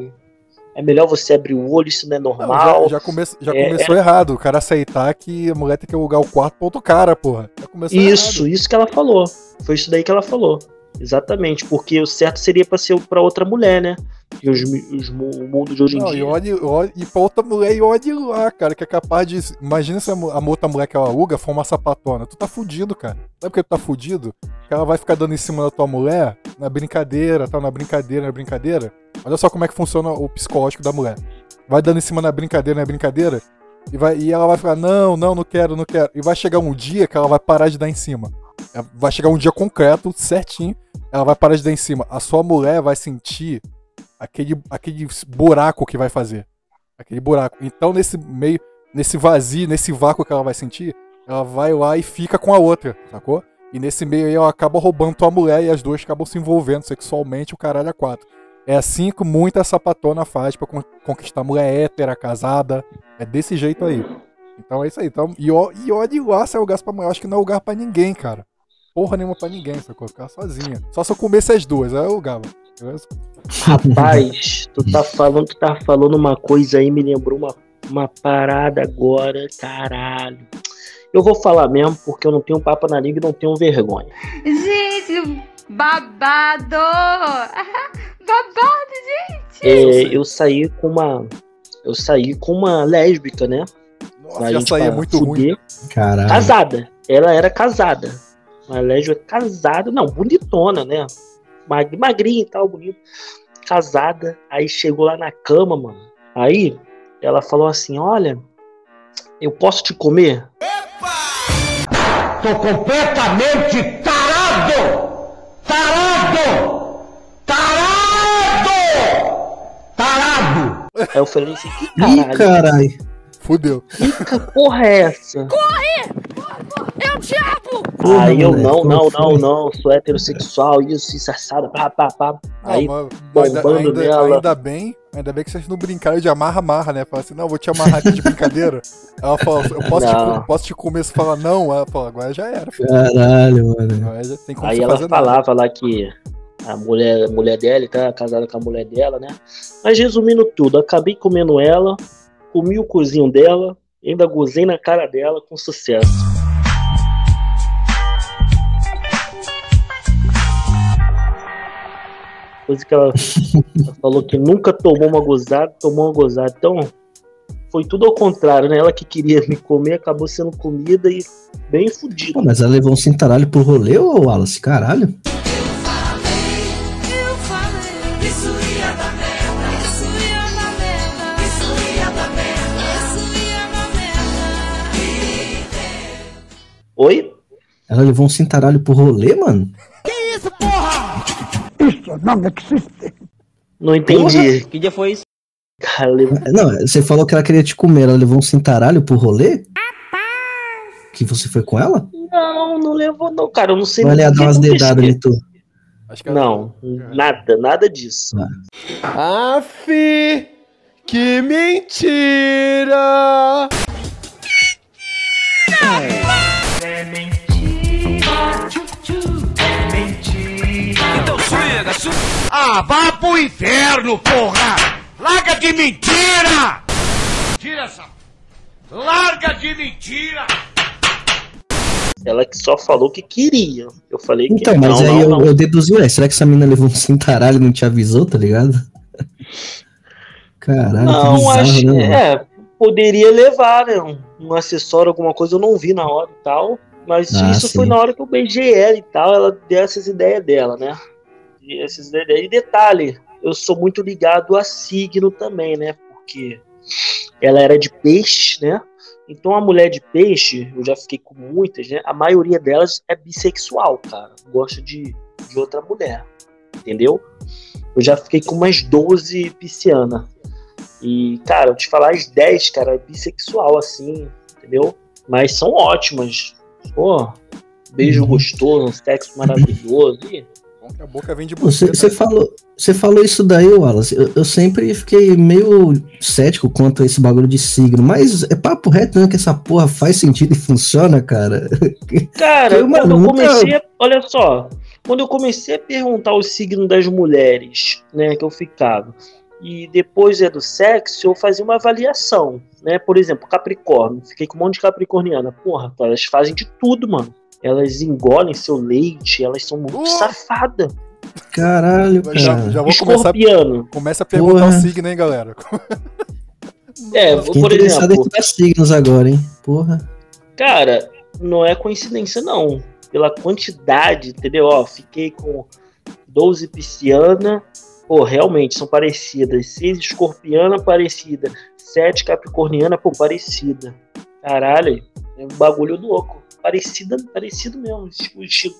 Speaker 3: o olho, isso não é normal.
Speaker 1: Não, já começou errado. O cara aceitar que a mulher tem que alugar o quarto pro outro cara, porra. Já começou
Speaker 3: Isso
Speaker 1: errado.
Speaker 3: Isso que ela falou. Foi isso daí que ela falou. Exatamente, porque o certo seria pra ser pra outra mulher, né? E o mundo de hoje em dia.
Speaker 1: E pra outra mulher e olhe lá, cara, que é capaz de... Imagina se a outra mulher que ela aluga for uma sapatona. Tu tá fudido, cara. Sabe por que tu tá fudido? Que ela vai ficar dando em cima da tua mulher na brincadeira, tá? Na brincadeira. Olha só como é que funciona o psicológico da mulher. Vai dando em cima na brincadeira, e ela vai ficar, não quero. E vai chegar um dia que ela vai parar de dar em cima. Vai chegar um dia concreto, certinho, ela vai parar de dar em cima. A sua mulher vai sentir aquele buraco que vai fazer. Aquele buraco. Então, nesse vazio, nesse vácuo que ela vai sentir, ela vai lá e fica com a outra, sacou? E nesse meio aí ela acaba roubando tua mulher e as duas acabam se envolvendo sexualmente, o caralho a quatro. É assim que muita sapatona faz pra conquistar mulher hétera, casada. É desse jeito aí. Então é isso aí. Então, e olha lá se é lugar pra mulher. Eu acho que não é lugar pra ninguém, cara. Porra nenhuma pra ninguém, sacou? Ficar sozinha. Só se eu comesse as duas, aí eu alugava. Beleza?
Speaker 3: Rapaz, tu tá falando uma coisa aí, me lembrou uma parada agora, caralho. Eu vou falar mesmo, porque eu não tenho papo na língua e não tenho vergonha.
Speaker 6: Gente, babado! Babado, gente!
Speaker 3: Eu saí com uma lésbica, né?
Speaker 1: Nossa, já saía muito ruim.
Speaker 2: Caralho.
Speaker 3: Casada. Ela era casada. Uma lésbica casada. Não, bonitona, né? Magrinha e tal, bonita. Casada. Aí chegou lá na cama, mano. Aí ela falou assim, olha, eu posso te comer?
Speaker 4: Tô completamente tarado!
Speaker 3: Aí eu falei assim, que
Speaker 2: Ih, caralho.
Speaker 1: Fudeu.
Speaker 3: Que porra é essa?
Speaker 6: Corre! É o diabo!
Speaker 3: Aí eu, não, sou heterossexual, isso, assado, pá. Aí,
Speaker 1: mas
Speaker 3: bombando nela.
Speaker 1: Ainda bem que vocês não brincaram de amarra, né? Fala assim, não, vou te amarrar aqui de brincadeira. Ela fala, eu posso te comer? Você fala, não. Ela fala, agora já era.
Speaker 2: Caralho, mano.
Speaker 1: Já tem como
Speaker 3: Aí
Speaker 1: você
Speaker 3: ela
Speaker 1: fazer
Speaker 3: falava lá que a mulher dela, tá casada com a mulher dela, né? Mas resumindo tudo, acabei comendo ela, comi o cozinho dela, ainda gozei na cara dela com sucesso. Coisa que ela falou que nunca tomou uma gozada. Então, foi tudo ao contrário, né? Ela que queria me comer, acabou sendo comida e bem fodida.
Speaker 2: Pô, mas ela levou um cintaralho pro rolê, ô Wallace? Caralho.
Speaker 6: Eu falei, isso ia dar merda, isso ia dar merda, isso ia dar merda, isso ia dar merda.
Speaker 3: Oi?
Speaker 2: Ela levou um cintaralho pro rolê, mano?
Speaker 3: Não entendi.
Speaker 9: Que dia foi isso?
Speaker 2: Não, você falou que ela queria te comer, ela levou um cintaralho pro rolê? Que você foi com ela?
Speaker 3: Não levou não, cara, eu não sei.
Speaker 2: Olha, dar umas dedadas
Speaker 3: ali
Speaker 2: em tu.
Speaker 3: Não, nada disso.
Speaker 4: Aff, que mentira!
Speaker 6: É mentira, é mentira.
Speaker 4: Então chega, Ah, vá pro inferno, porra! Larga de mentira! Tira essa... Larga de mentira!
Speaker 3: Ela que só falou que queria. Eu falei que
Speaker 2: então, mas aí eu deduzi, será que essa menina levou um cintaralho e não te avisou, tá ligado? Caralho,
Speaker 3: não,
Speaker 2: que bizarro,
Speaker 3: acho,
Speaker 2: né?
Speaker 3: poderia levar, né? Um acessório, alguma coisa, eu não vi na hora e tal. Mas isso
Speaker 2: sim.
Speaker 3: foi na hora que eu beijei ela e tal. Ela deu essas ideias dela, né? E detalhe, eu sou muito ligado a signo também, né? Porque ela era de peixe, né? Então a mulher de peixe, eu já fiquei com muitas, né? A maioria delas é bissexual, cara. Gosta de outra mulher, entendeu? Eu já fiquei com umas 12 piscianas. E, cara, eu te falar, as 10, cara, é bissexual, assim, entendeu? Mas são ótimas. Pô, beijo gostoso, sexo maravilhoso. E...
Speaker 1: a boca vem de
Speaker 2: Você falou isso daí, Wallace. Eu sempre fiquei meio cético quanto a esse bagulho de signo, mas é papo reto, né? Que essa porra faz sentido e funciona, cara.
Speaker 3: Cara, quando eu comecei, olha só, quando eu comecei a perguntar o signo das mulheres, né, que eu ficava, e depois do sexo, eu fazia uma avaliação, né? Por exemplo, Capricórnio. Fiquei com um monte de capricorniana. Porra, elas fazem de tudo, mano. Elas engolem seu leite, elas são muito safadas.
Speaker 2: Caralho, cara.
Speaker 1: Já vou
Speaker 3: Escorpiano.
Speaker 1: Começa a perguntar o signo, hein, galera?
Speaker 2: Fiquei
Speaker 3: por
Speaker 2: interessado em
Speaker 3: exemplo...
Speaker 2: estudar signos agora, hein? Porra.
Speaker 3: Cara, não é coincidência, não. Pela quantidade, entendeu? Ó, fiquei com 12 pisciana. Pô, realmente, são parecidas. 6 escorpiana, parecida. 7 capricorniana, pô, parecida. Caralho, é um bagulho louco. Parecido mesmo, o estilo.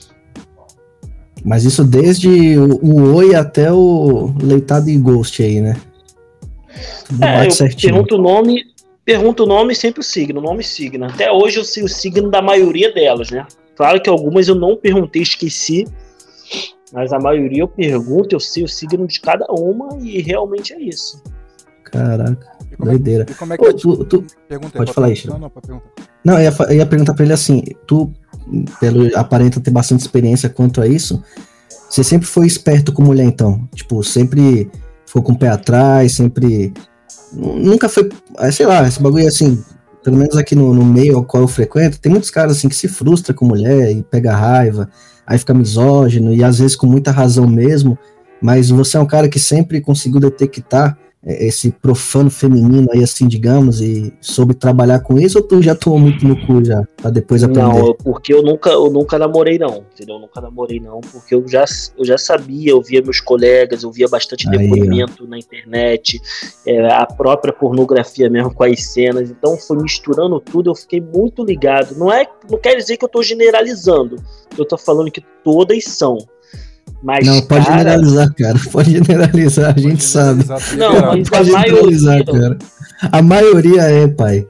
Speaker 2: Mas isso desde o Oi até o Leitado e Ghost aí, né? Tudo bate certinho.
Speaker 3: Pergunto o nome e sempre o signo, nome e signo. Até hoje eu sei o signo da maioria delas, né? Claro que algumas eu não perguntei, esqueci. Mas a maioria eu pergunto, eu sei o signo de cada uma e realmente é isso.
Speaker 2: Caraca, doideira.
Speaker 1: E como é que
Speaker 2: pode falar isso.
Speaker 1: Não, pode perguntar.
Speaker 2: Não, eu ia perguntar pra ele assim, tu, pelo aparenta ter bastante experiência quanto a isso, você sempre foi esperto com mulher, então? Tipo, sempre ficou com o pé atrás, sempre... Nunca foi, sei lá, esse bagulho assim, pelo menos aqui no meio ao qual eu frequento, tem muitos caras assim que se frustram com mulher e pega raiva, aí fica misógino e às vezes com muita razão mesmo, mas você é um cara que sempre conseguiu detectar esse profano feminino aí, assim, digamos, e soube trabalhar com isso, ou tu já tomou muito no cu já, pra depois aprender?
Speaker 3: Não, porque eu nunca namorei não, entendeu? Eu nunca namorei não, porque eu já sabia, eu via meus colegas, eu via bastante depoimento na internet, a própria pornografia mesmo com as cenas, então foi misturando tudo, eu fiquei muito ligado. Não quer dizer que eu tô generalizando, eu tô falando que todas são. Mas,
Speaker 2: não, pode generalizar, cara. Pode generalizar, a gente sabe.
Speaker 3: Não, mas
Speaker 2: pode generalizar, cara. A maioria pai.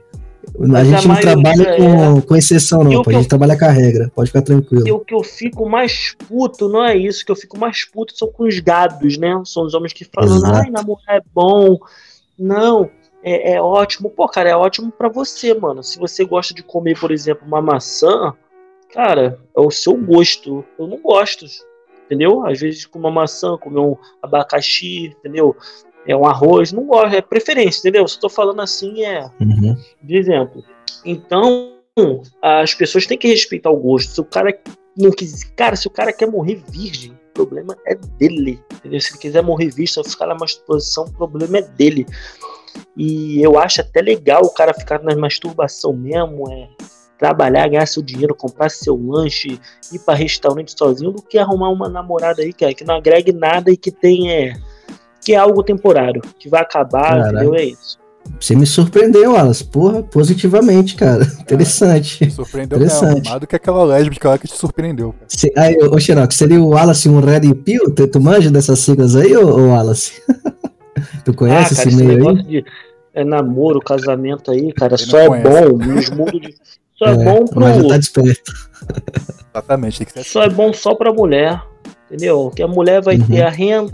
Speaker 2: A gente não trabalha com exceção, não.
Speaker 3: E o
Speaker 2: Pô,
Speaker 3: que
Speaker 2: a gente trabalha com a regra. Pode ficar
Speaker 3: E
Speaker 2: tranquilo.
Speaker 3: o que eu fico mais puto não é isso, o que eu fico mais puto são com os gados, né? São os homens que falam,
Speaker 2: Exato.
Speaker 3: ai, namorar é bom. Não, é ótimo. Pô, cara, é ótimo pra você, mano. Se você gosta de comer, por exemplo, uma maçã, cara, é o seu gosto. Eu não gosto, entendeu? Às vezes com uma maçã, comer um abacaxi, entendeu? É um arroz, não gosto, é preferência, entendeu? Se eu tô falando assim,
Speaker 2: Uhum.
Speaker 3: de exemplo. Então, as pessoas têm que respeitar o gosto. Se o cara não quis, cara, se o cara quer morrer virgem, o problema é dele, entendeu? Se ele quiser morrer virgem, ficar na masturbação, o problema é dele. E eu acho até legal o cara ficar na masturbação mesmo, trabalhar, ganhar seu dinheiro, comprar seu lanche, ir pra restaurante sozinho, do que arrumar uma namorada aí, cara, que não agregue nada e que tem que é algo temporário, que vai acabar,
Speaker 2: Caraca.
Speaker 3: entendeu? É isso.
Speaker 2: Você me surpreendeu, Wallace. Porra, positivamente, cara. Interessante.
Speaker 1: Surpreendeu mesmo.
Speaker 2: Interessante.
Speaker 1: Mais do que aquela lésbica lá que te surpreendeu, cara.
Speaker 2: Aí, ô Xerox, seria o Wallace um Red Pill? Tu manja dessas siglas aí, ô Wallace? Tu conhece
Speaker 3: cara,
Speaker 2: esse meio aí?
Speaker 3: negócio de namoro, casamento aí, cara,
Speaker 1: Ele
Speaker 3: só
Speaker 1: não
Speaker 3: é
Speaker 1: conhece.
Speaker 3: bom nos mundos de. Só é bom
Speaker 2: Mas já tá
Speaker 3: pro.
Speaker 2: desperto.
Speaker 1: Exatamente, tem que ser assim.
Speaker 3: Só é bom só pra mulher, entendeu? Que a mulher vai ter a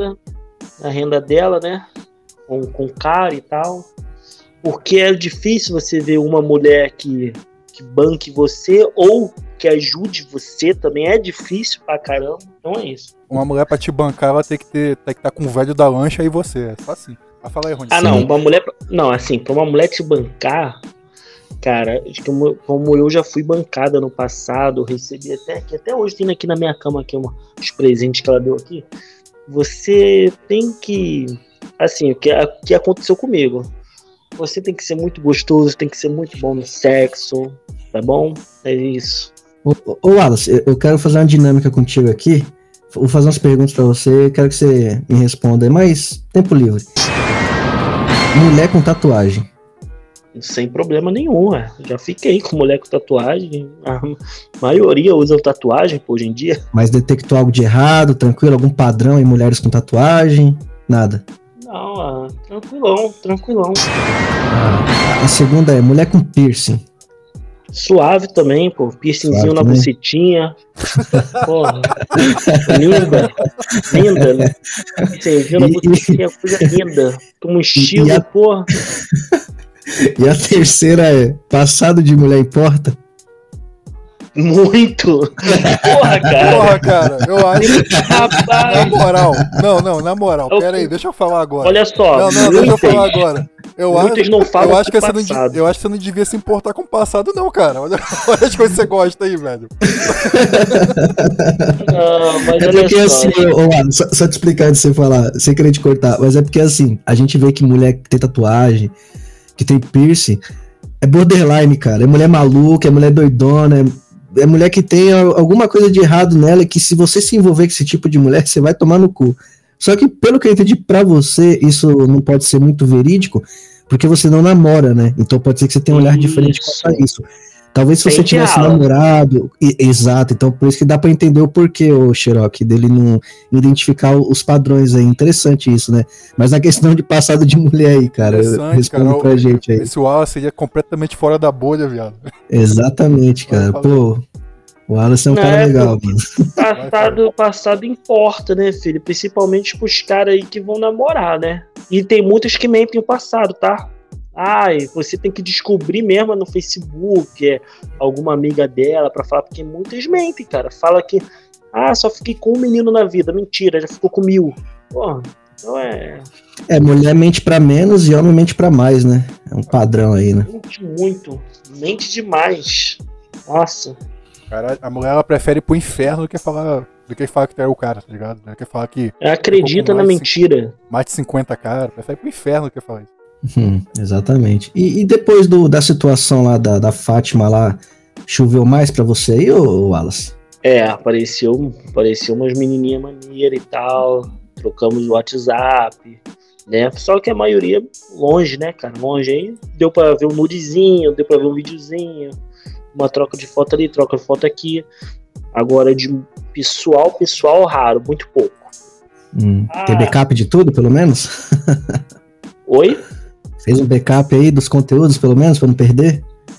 Speaker 3: renda dela, né? Com cara e tal. Porque é difícil você ver uma mulher que banque você ou que ajude você também. É difícil pra caramba. Então é isso.
Speaker 1: Uma mulher pra te bancar, ela tem que estar com o velho da lancha e você. É só assim. Vai falar aí, Rony.
Speaker 3: Ah, não, uma mulher. Não, assim, pra uma mulher te bancar, cara, acho que como eu já fui bancada no passado, eu recebi até hoje tem aqui na minha cama aqui os presentes que ela deu aqui. Você tem que. Assim, o que aconteceu comigo? Você tem que ser muito gostoso, tem que ser muito bom no sexo, tá bom? É isso.
Speaker 2: Ô Wallace, eu quero fazer uma dinâmica contigo aqui. Vou fazer umas perguntas pra você, quero que você me responda aí, mas tempo livre. Mulher com tatuagem.
Speaker 3: Sem problema nenhum, já fiquei com mulher com tatuagem. A maioria usa tatuagem pô, hoje em dia.
Speaker 2: Mas detectou algo de errado, tranquilo? Algum padrão em mulheres com tatuagem? Nada.
Speaker 3: Não, tranquilão.
Speaker 2: A segunda é mulher com piercing.
Speaker 3: Suave também, pô. Piercingzinho
Speaker 2: Suave
Speaker 3: na
Speaker 2: também.
Speaker 3: bucetinha. Porra. Linda, né? Piercingzinho na bucetinha, coisa linda. Com um estilo, porra.
Speaker 2: E a terceira é passado de mulher importa?
Speaker 3: Muito. Porra, cara.
Speaker 1: Porra, cara, eu acho.
Speaker 3: Rapaz.
Speaker 1: Na moral. Não, na moral. Pera aí, deixa eu falar agora.
Speaker 3: Olha só.
Speaker 1: Não, deixa eu falar agora.
Speaker 3: Muitas não falam
Speaker 1: eu acho que
Speaker 3: com
Speaker 1: você
Speaker 3: passado.
Speaker 1: eu acho que você não devia se importar com o passado, não, cara. Olha as coisas que você gosta aí, velho.
Speaker 3: Não, mas
Speaker 2: É
Speaker 3: olha
Speaker 2: porque
Speaker 3: só.
Speaker 2: assim, só te explicar antes de você falar, sem querer te cortar, mas é porque assim, a gente vê que mulher que tem tatuagem, que tem piercing, é borderline, cara. É mulher maluca, é mulher doidona, é mulher que tem alguma coisa de errado nela, que se você se envolver com esse tipo de mulher, você vai tomar no cu. Só que, pelo que eu entendi, pra você, isso não pode ser muito verídico, porque você não namora, né? Então pode ser que você tenha um olhar diferente quanto a isso. Talvez se você tivesse namorado... Exato, então por isso que dá pra entender o porquê, o Xerox, dele não identificar os padrões aí. Interessante isso, né? Mas na questão de passado de mulher aí, cara, responda pra gente aí.
Speaker 1: Esse Wallace seria completamente fora da bolha, viado.
Speaker 2: Exatamente, cara. Pô, o Wallace é um cara legal, mano.
Speaker 3: Passado importa, né, filho? Principalmente pros caras aí que vão namorar, né? E tem muitos que mentem o passado, tá? Ai, você tem que descobrir mesmo no Facebook, alguma amiga dela pra falar, porque muitas mentem, cara. Fala que, só fiquei com um menino na vida. Mentira, já ficou com 1000. Porra, então
Speaker 2: mulher mente pra menos e homem mente pra mais, né? É um padrão aí, né?
Speaker 3: Mente muito. Mente demais. Nossa.
Speaker 1: Cara, a mulher ela prefere ir pro inferno do que falar que tu é o cara, tá ligado? Do que falar que.
Speaker 3: Ela acredita na mentira.
Speaker 1: Mais de 50 caras, prefere ir pro inferno do que falar isso.
Speaker 2: Exatamente. E depois da situação lá da Fátima lá, choveu mais pra você aí, ô Wallace?
Speaker 3: Apareceu umas menininhas maneiras e tal. Trocamos o WhatsApp, né? Só que a maioria longe, né, cara? Longe aí. Deu pra ver um nudezinho, deu pra ver um videozinho. Uma troca de foto ali, troca de foto aqui. Agora de pessoal raro, muito pouco.
Speaker 2: Tem backup de tudo, pelo menos?
Speaker 3: Oi?
Speaker 2: Fez um backup aí dos conteúdos, pelo menos, pra não perder?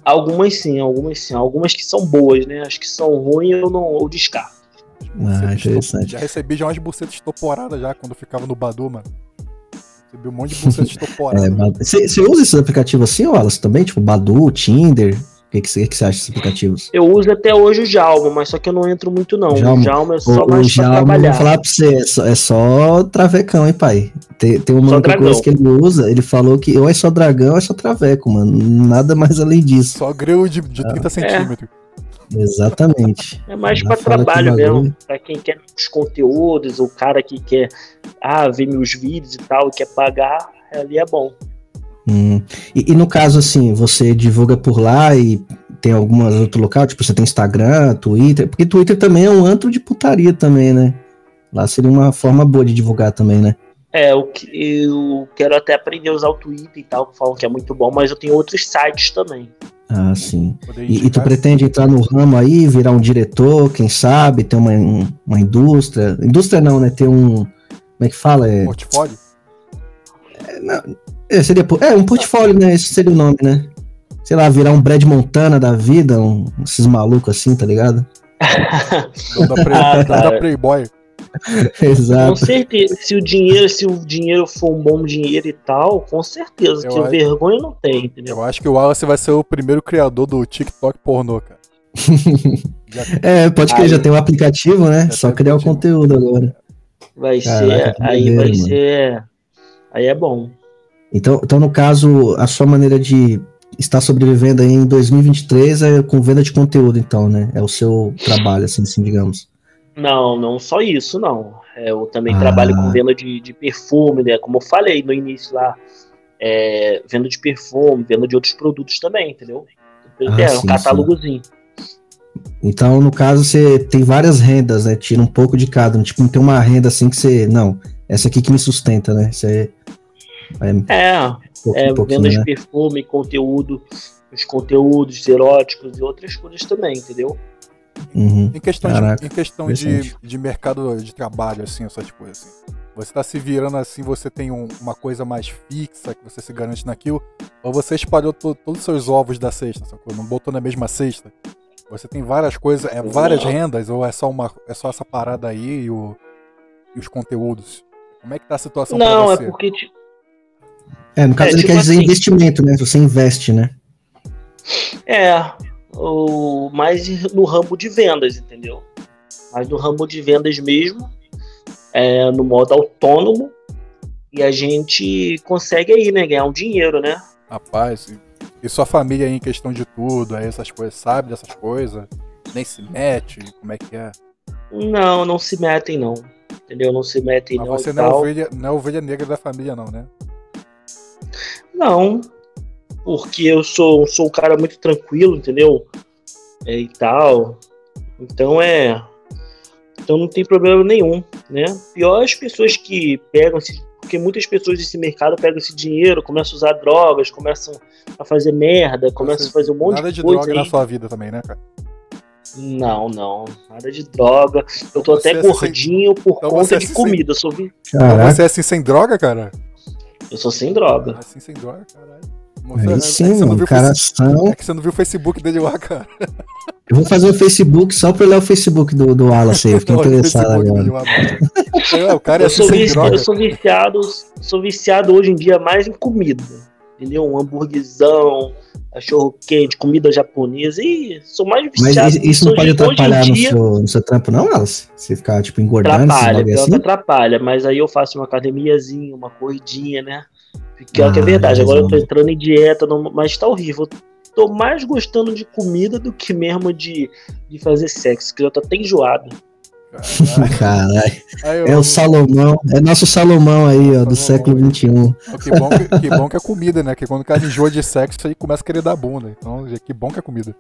Speaker 3: Algumas sim. Algumas que são boas, né? As que são ruins eu descarto.
Speaker 2: Interessante.
Speaker 1: Já recebi umas bucetas estoporadas já, quando eu ficava no Badu, mano. Recebi um monte de buceta estoporada.
Speaker 2: Você usa esses aplicativos assim, Wallace, também? Tipo, Badu, Tinder? O que você acha desses aplicativos?
Speaker 3: Eu uso até hoje o Jalma, mas só que eu não entro muito não.
Speaker 2: Jalma.
Speaker 3: O Jalma é só mais
Speaker 2: O Jalma,
Speaker 3: pra trabalhar.
Speaker 2: vou falar pra você, é só travecão, hein, pai? Tem um mano que eu conheço que ele usa, ele falou que ou é só dragão ou é só traveco, mano. Nada mais além disso.
Speaker 1: Só greu de 30 centímetros.
Speaker 2: Exatamente.
Speaker 3: É mais pra trabalho mesmo, pra quem quer os conteúdos, o cara que quer ver meus vídeos e tal, quer pagar, ali é bom.
Speaker 2: E no caso, assim, você divulga por lá e tem algumas outro local, tipo, você tem Instagram, Twitter, porque Twitter também é um antro de putaria também, né? Lá seria uma forma boa de divulgar também, né?
Speaker 3: Eu quero até aprender a usar o Twitter e tal, que falam que é muito bom, mas eu tenho outros sites também.
Speaker 2: Ah, sim. E tu pretende entrar no ramo aí, virar um diretor, quem sabe, ter uma indústria? Indústria não, né? Ter um... Como é que fala?
Speaker 1: Portfólio?
Speaker 2: Seria um portfólio, né? Esse seria o nome, né? Sei lá, virar um Brad Montana da vida, esses malucos assim, tá ligado?
Speaker 1: Da Playboy.
Speaker 2: Exato.
Speaker 3: Com certeza, se o dinheiro for um bom dinheiro e tal, com certeza, que vergonha não tem, entendeu?
Speaker 1: Eu acho que o Wallace vai ser o primeiro criador do TikTok pornô, cara.
Speaker 2: Pode que já tem um aplicativo, né? Só criar o conteúdo agora.
Speaker 3: Vai ser, aí é bom.
Speaker 2: Então, no caso, a sua maneira de estar sobrevivendo aí em 2023 é com venda de conteúdo, então, né? É o seu trabalho, assim digamos.
Speaker 3: Não só isso, não. Eu também trabalho com venda de perfume, né? Como eu falei no início lá, venda de perfume, venda de outros produtos também, entendeu? Um catálogozinho.
Speaker 2: Então, no caso, você tem várias rendas, né? Tira um pouco de cada. Tipo, não tem uma renda assim que você... Não, essa aqui que me sustenta, né? Você...
Speaker 3: venda de perfume, conteúdo, os conteúdos eróticos e outras coisas também, entendeu?
Speaker 1: Em questão de mercado de trabalho, assim, essas coisas assim. Você tá se virando assim, você tem uma coisa mais fixa, que você se garante naquilo, ou você espalhou todos os seus ovos da cesta, sacou? Não botou na mesma cesta. Você tem várias coisas, várias rendas, ou é só essa parada aí e os conteúdos? Como é que tá a situação pra você?
Speaker 3: Não, é porque...
Speaker 2: no caso ele quer dizer investimento, né? Você investe, né?
Speaker 3: Mais no ramo de vendas, entendeu? Mas no ramo de vendas mesmo, no modo autônomo, e a gente consegue aí, né, ganhar um dinheiro, né?
Speaker 1: Rapaz, e sua família aí em questão de tudo, aí essas coisas, sabe dessas coisas? Nem se mete? Como é que é?
Speaker 3: Não se metem não, entendeu? Não se metem
Speaker 1: Mas
Speaker 3: não.
Speaker 1: Você não é ovelha negra da família não, né?
Speaker 3: Não, porque eu sou um cara muito tranquilo, entendeu? E tal. Então não tem problema nenhum, né? Pior as pessoas que pegam porque muitas pessoas desse mercado pegam esse dinheiro, começam a usar drogas, começam a fazer merda, começam a fazer um monte de coisa.
Speaker 1: Nada de droga na sua vida também, né, cara?
Speaker 3: Não, nada de droga. Eu tô até gordinho por conta de comida.
Speaker 1: Então você é assim sem droga, cara?
Speaker 3: Eu sou sem droga.
Speaker 1: Assim sem droga, caralho.
Speaker 2: Aí sim, mano, caração.
Speaker 1: É que você não viu o Facebook dele lá, cara.
Speaker 2: Eu vou fazer o Facebook só pra olhar o Facebook do Wallace aí, eu fiquei interessado agora.
Speaker 1: O cara é assim sem droga.
Speaker 3: Eu sou viciado hoje em dia mais em comida, entendeu? Um hamburguesão, cachorro quente, comida japonesa, e sou mais viciado.
Speaker 2: Mas isso não pode atrapalhar no seu trampo não, Wallace? Você ficar, tipo, engordando?
Speaker 3: Atrapalha, mas aí eu faço uma academiazinha, uma corridinha, né? Que é verdade, agora eu tô entrando em dieta, mas tá horrível. Tô mais gostando de comida do que mesmo de fazer sexo, que eu tô até enjoado.
Speaker 2: Caralho. É o Salomão, é nosso Salomão aí, ó, do século XXI.
Speaker 1: Que bom que é comida, né? Que quando o cara enjoa de sexo, aí começa a querer dar bunda. Então, que bom que é comida.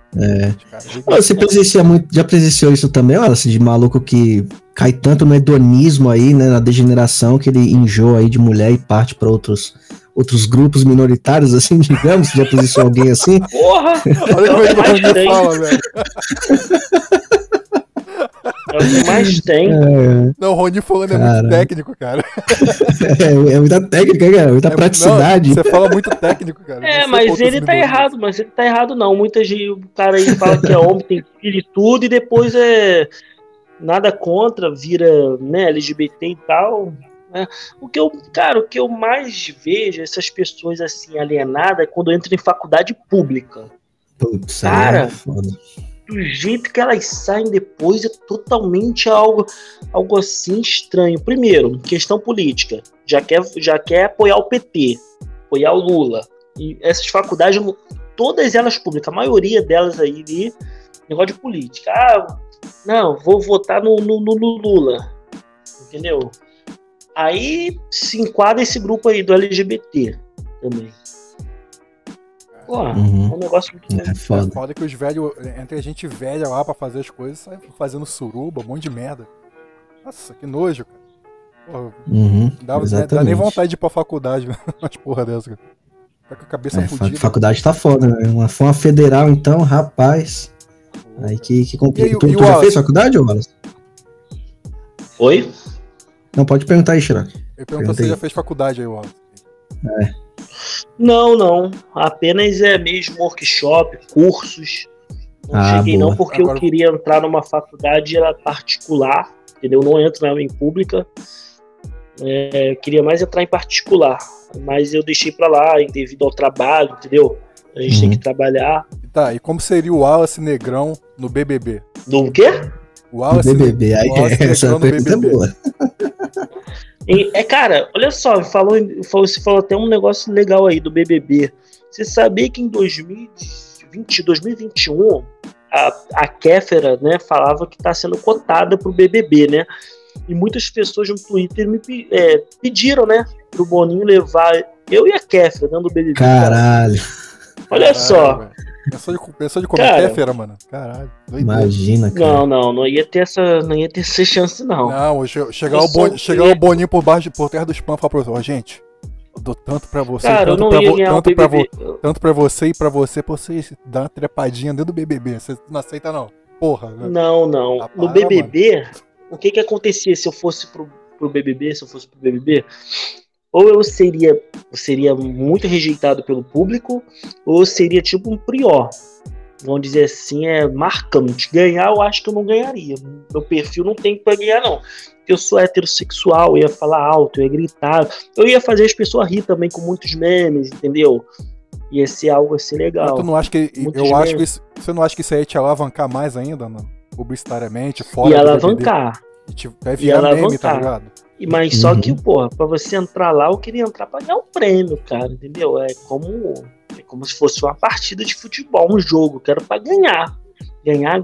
Speaker 2: Você já presenciou isso também, Wallace, de maluco que cai tanto no hedonismo aí, né, na degeneração, que ele enjoa aí de mulher e parte pra outros grupos minoritários, assim, digamos? Você já presenciou alguém assim?
Speaker 3: Porra!
Speaker 1: Olha como é que me fala, velho.
Speaker 3: É o que mais tem.
Speaker 1: Não, o Rony falando é muito técnico, cara.
Speaker 2: É muita técnica, cara. Muita praticidade.
Speaker 1: Não, você fala muito técnico, cara.
Speaker 3: Mas ele tá errado, mas ele tá errado não. Muita gente, o cara aí fala que é homem, tem filho e tudo, e depois nada contra, vira, né, LGBT e tal. Né? O que eu mais vejo essas pessoas assim alienadas é quando entram em faculdade pública.
Speaker 2: Putz,
Speaker 3: cara, do jeito que elas saem depois é totalmente algo assim estranho. Primeiro, questão política. Já quer apoiar o PT, apoiar o Lula. E essas faculdades, todas elas públicas, a maioria delas aí de negócio de política. Não, vou votar no Lula. Entendeu? Aí se enquadra esse grupo aí do LGBT também. Pô, é um negócio muito
Speaker 2: foda.
Speaker 1: Foda que os velhos, entre a gente velha lá pra fazer as coisas, sai fazendo suruba, um monte de merda. Nossa, que nojo, cara. Porra, dá nem vontade de ir pra faculdade, umas porra dessa, cara. Tá com a cabeça fudida.
Speaker 2: Faculdade tá foda, né? Uma federal, então, rapaz. Aí que complica. Tu já fez faculdade, ou Wallace?
Speaker 3: Oi?
Speaker 2: Não, pode perguntar aí, Chirac.
Speaker 1: Eu pergunto se você já fez faculdade aí, Wallace.
Speaker 3: Não. Apenas mesmo workshop, cursos. Não cheguei boa. Não, porque eu queria entrar numa faculdade particular, entendeu? Não entro em pública. Queria mais entrar em particular. Mas eu deixei pra lá, devido ao trabalho, entendeu? A gente tem que trabalhar.
Speaker 1: Tá, e como seria o Wallace Negrão no BBB?
Speaker 3: Do quê?
Speaker 2: O Wallace BBB. Aí essa pergunta é boa.
Speaker 3: Cara, olha só, você falou até um negócio legal aí do BBB. Você sabia que em 2021 a Kéfera, né, falava que está sendo cotada pro BBB, né? E muitas pessoas no Twitter me pediram, né, pro Boninho levar eu e a Kéfera dentro do BBB.
Speaker 2: Caralho.
Speaker 3: Olha só.
Speaker 1: Pensou de comer Kéfera, mano? Caralho.
Speaker 2: Imagina, cara.
Speaker 3: Não ia ter essa chance, não.
Speaker 1: Não, chegar o Boninho por terra dos panos e falar pra você, gente, eu dou tanto pra você,
Speaker 3: cara,
Speaker 1: tanto pra você e pra você dar uma trepadinha dentro do BBB. Você não aceita, não? Porra.
Speaker 3: Não. No BBB, mano. O que acontecia se eu fosse pro BBB, ou eu seria muito rejeitado pelo público, ou eu seria tipo um prior. Vamos dizer assim, marcante. Ganhar, eu acho que eu não ganharia. Meu perfil não tem pra ganhar, não. Porque eu sou heterossexual, eu ia falar alto, eu ia gritar. Eu ia fazer as pessoas rir também com muitos memes, entendeu? Ia ser algo assim legal.
Speaker 1: Mas tu não acha que... Você não acha que isso aí ia te alavancar mais ainda, não? Publicitariamente, fora
Speaker 3: ia alavancar.
Speaker 1: Vai virar meme, tá ligado?
Speaker 3: Mas só que, porra, pra você entrar lá, eu queria entrar pra ganhar um prêmio, cara, entendeu? É como se fosse uma partida de futebol, um jogo. Eu quero pra ganhar. Ganhar,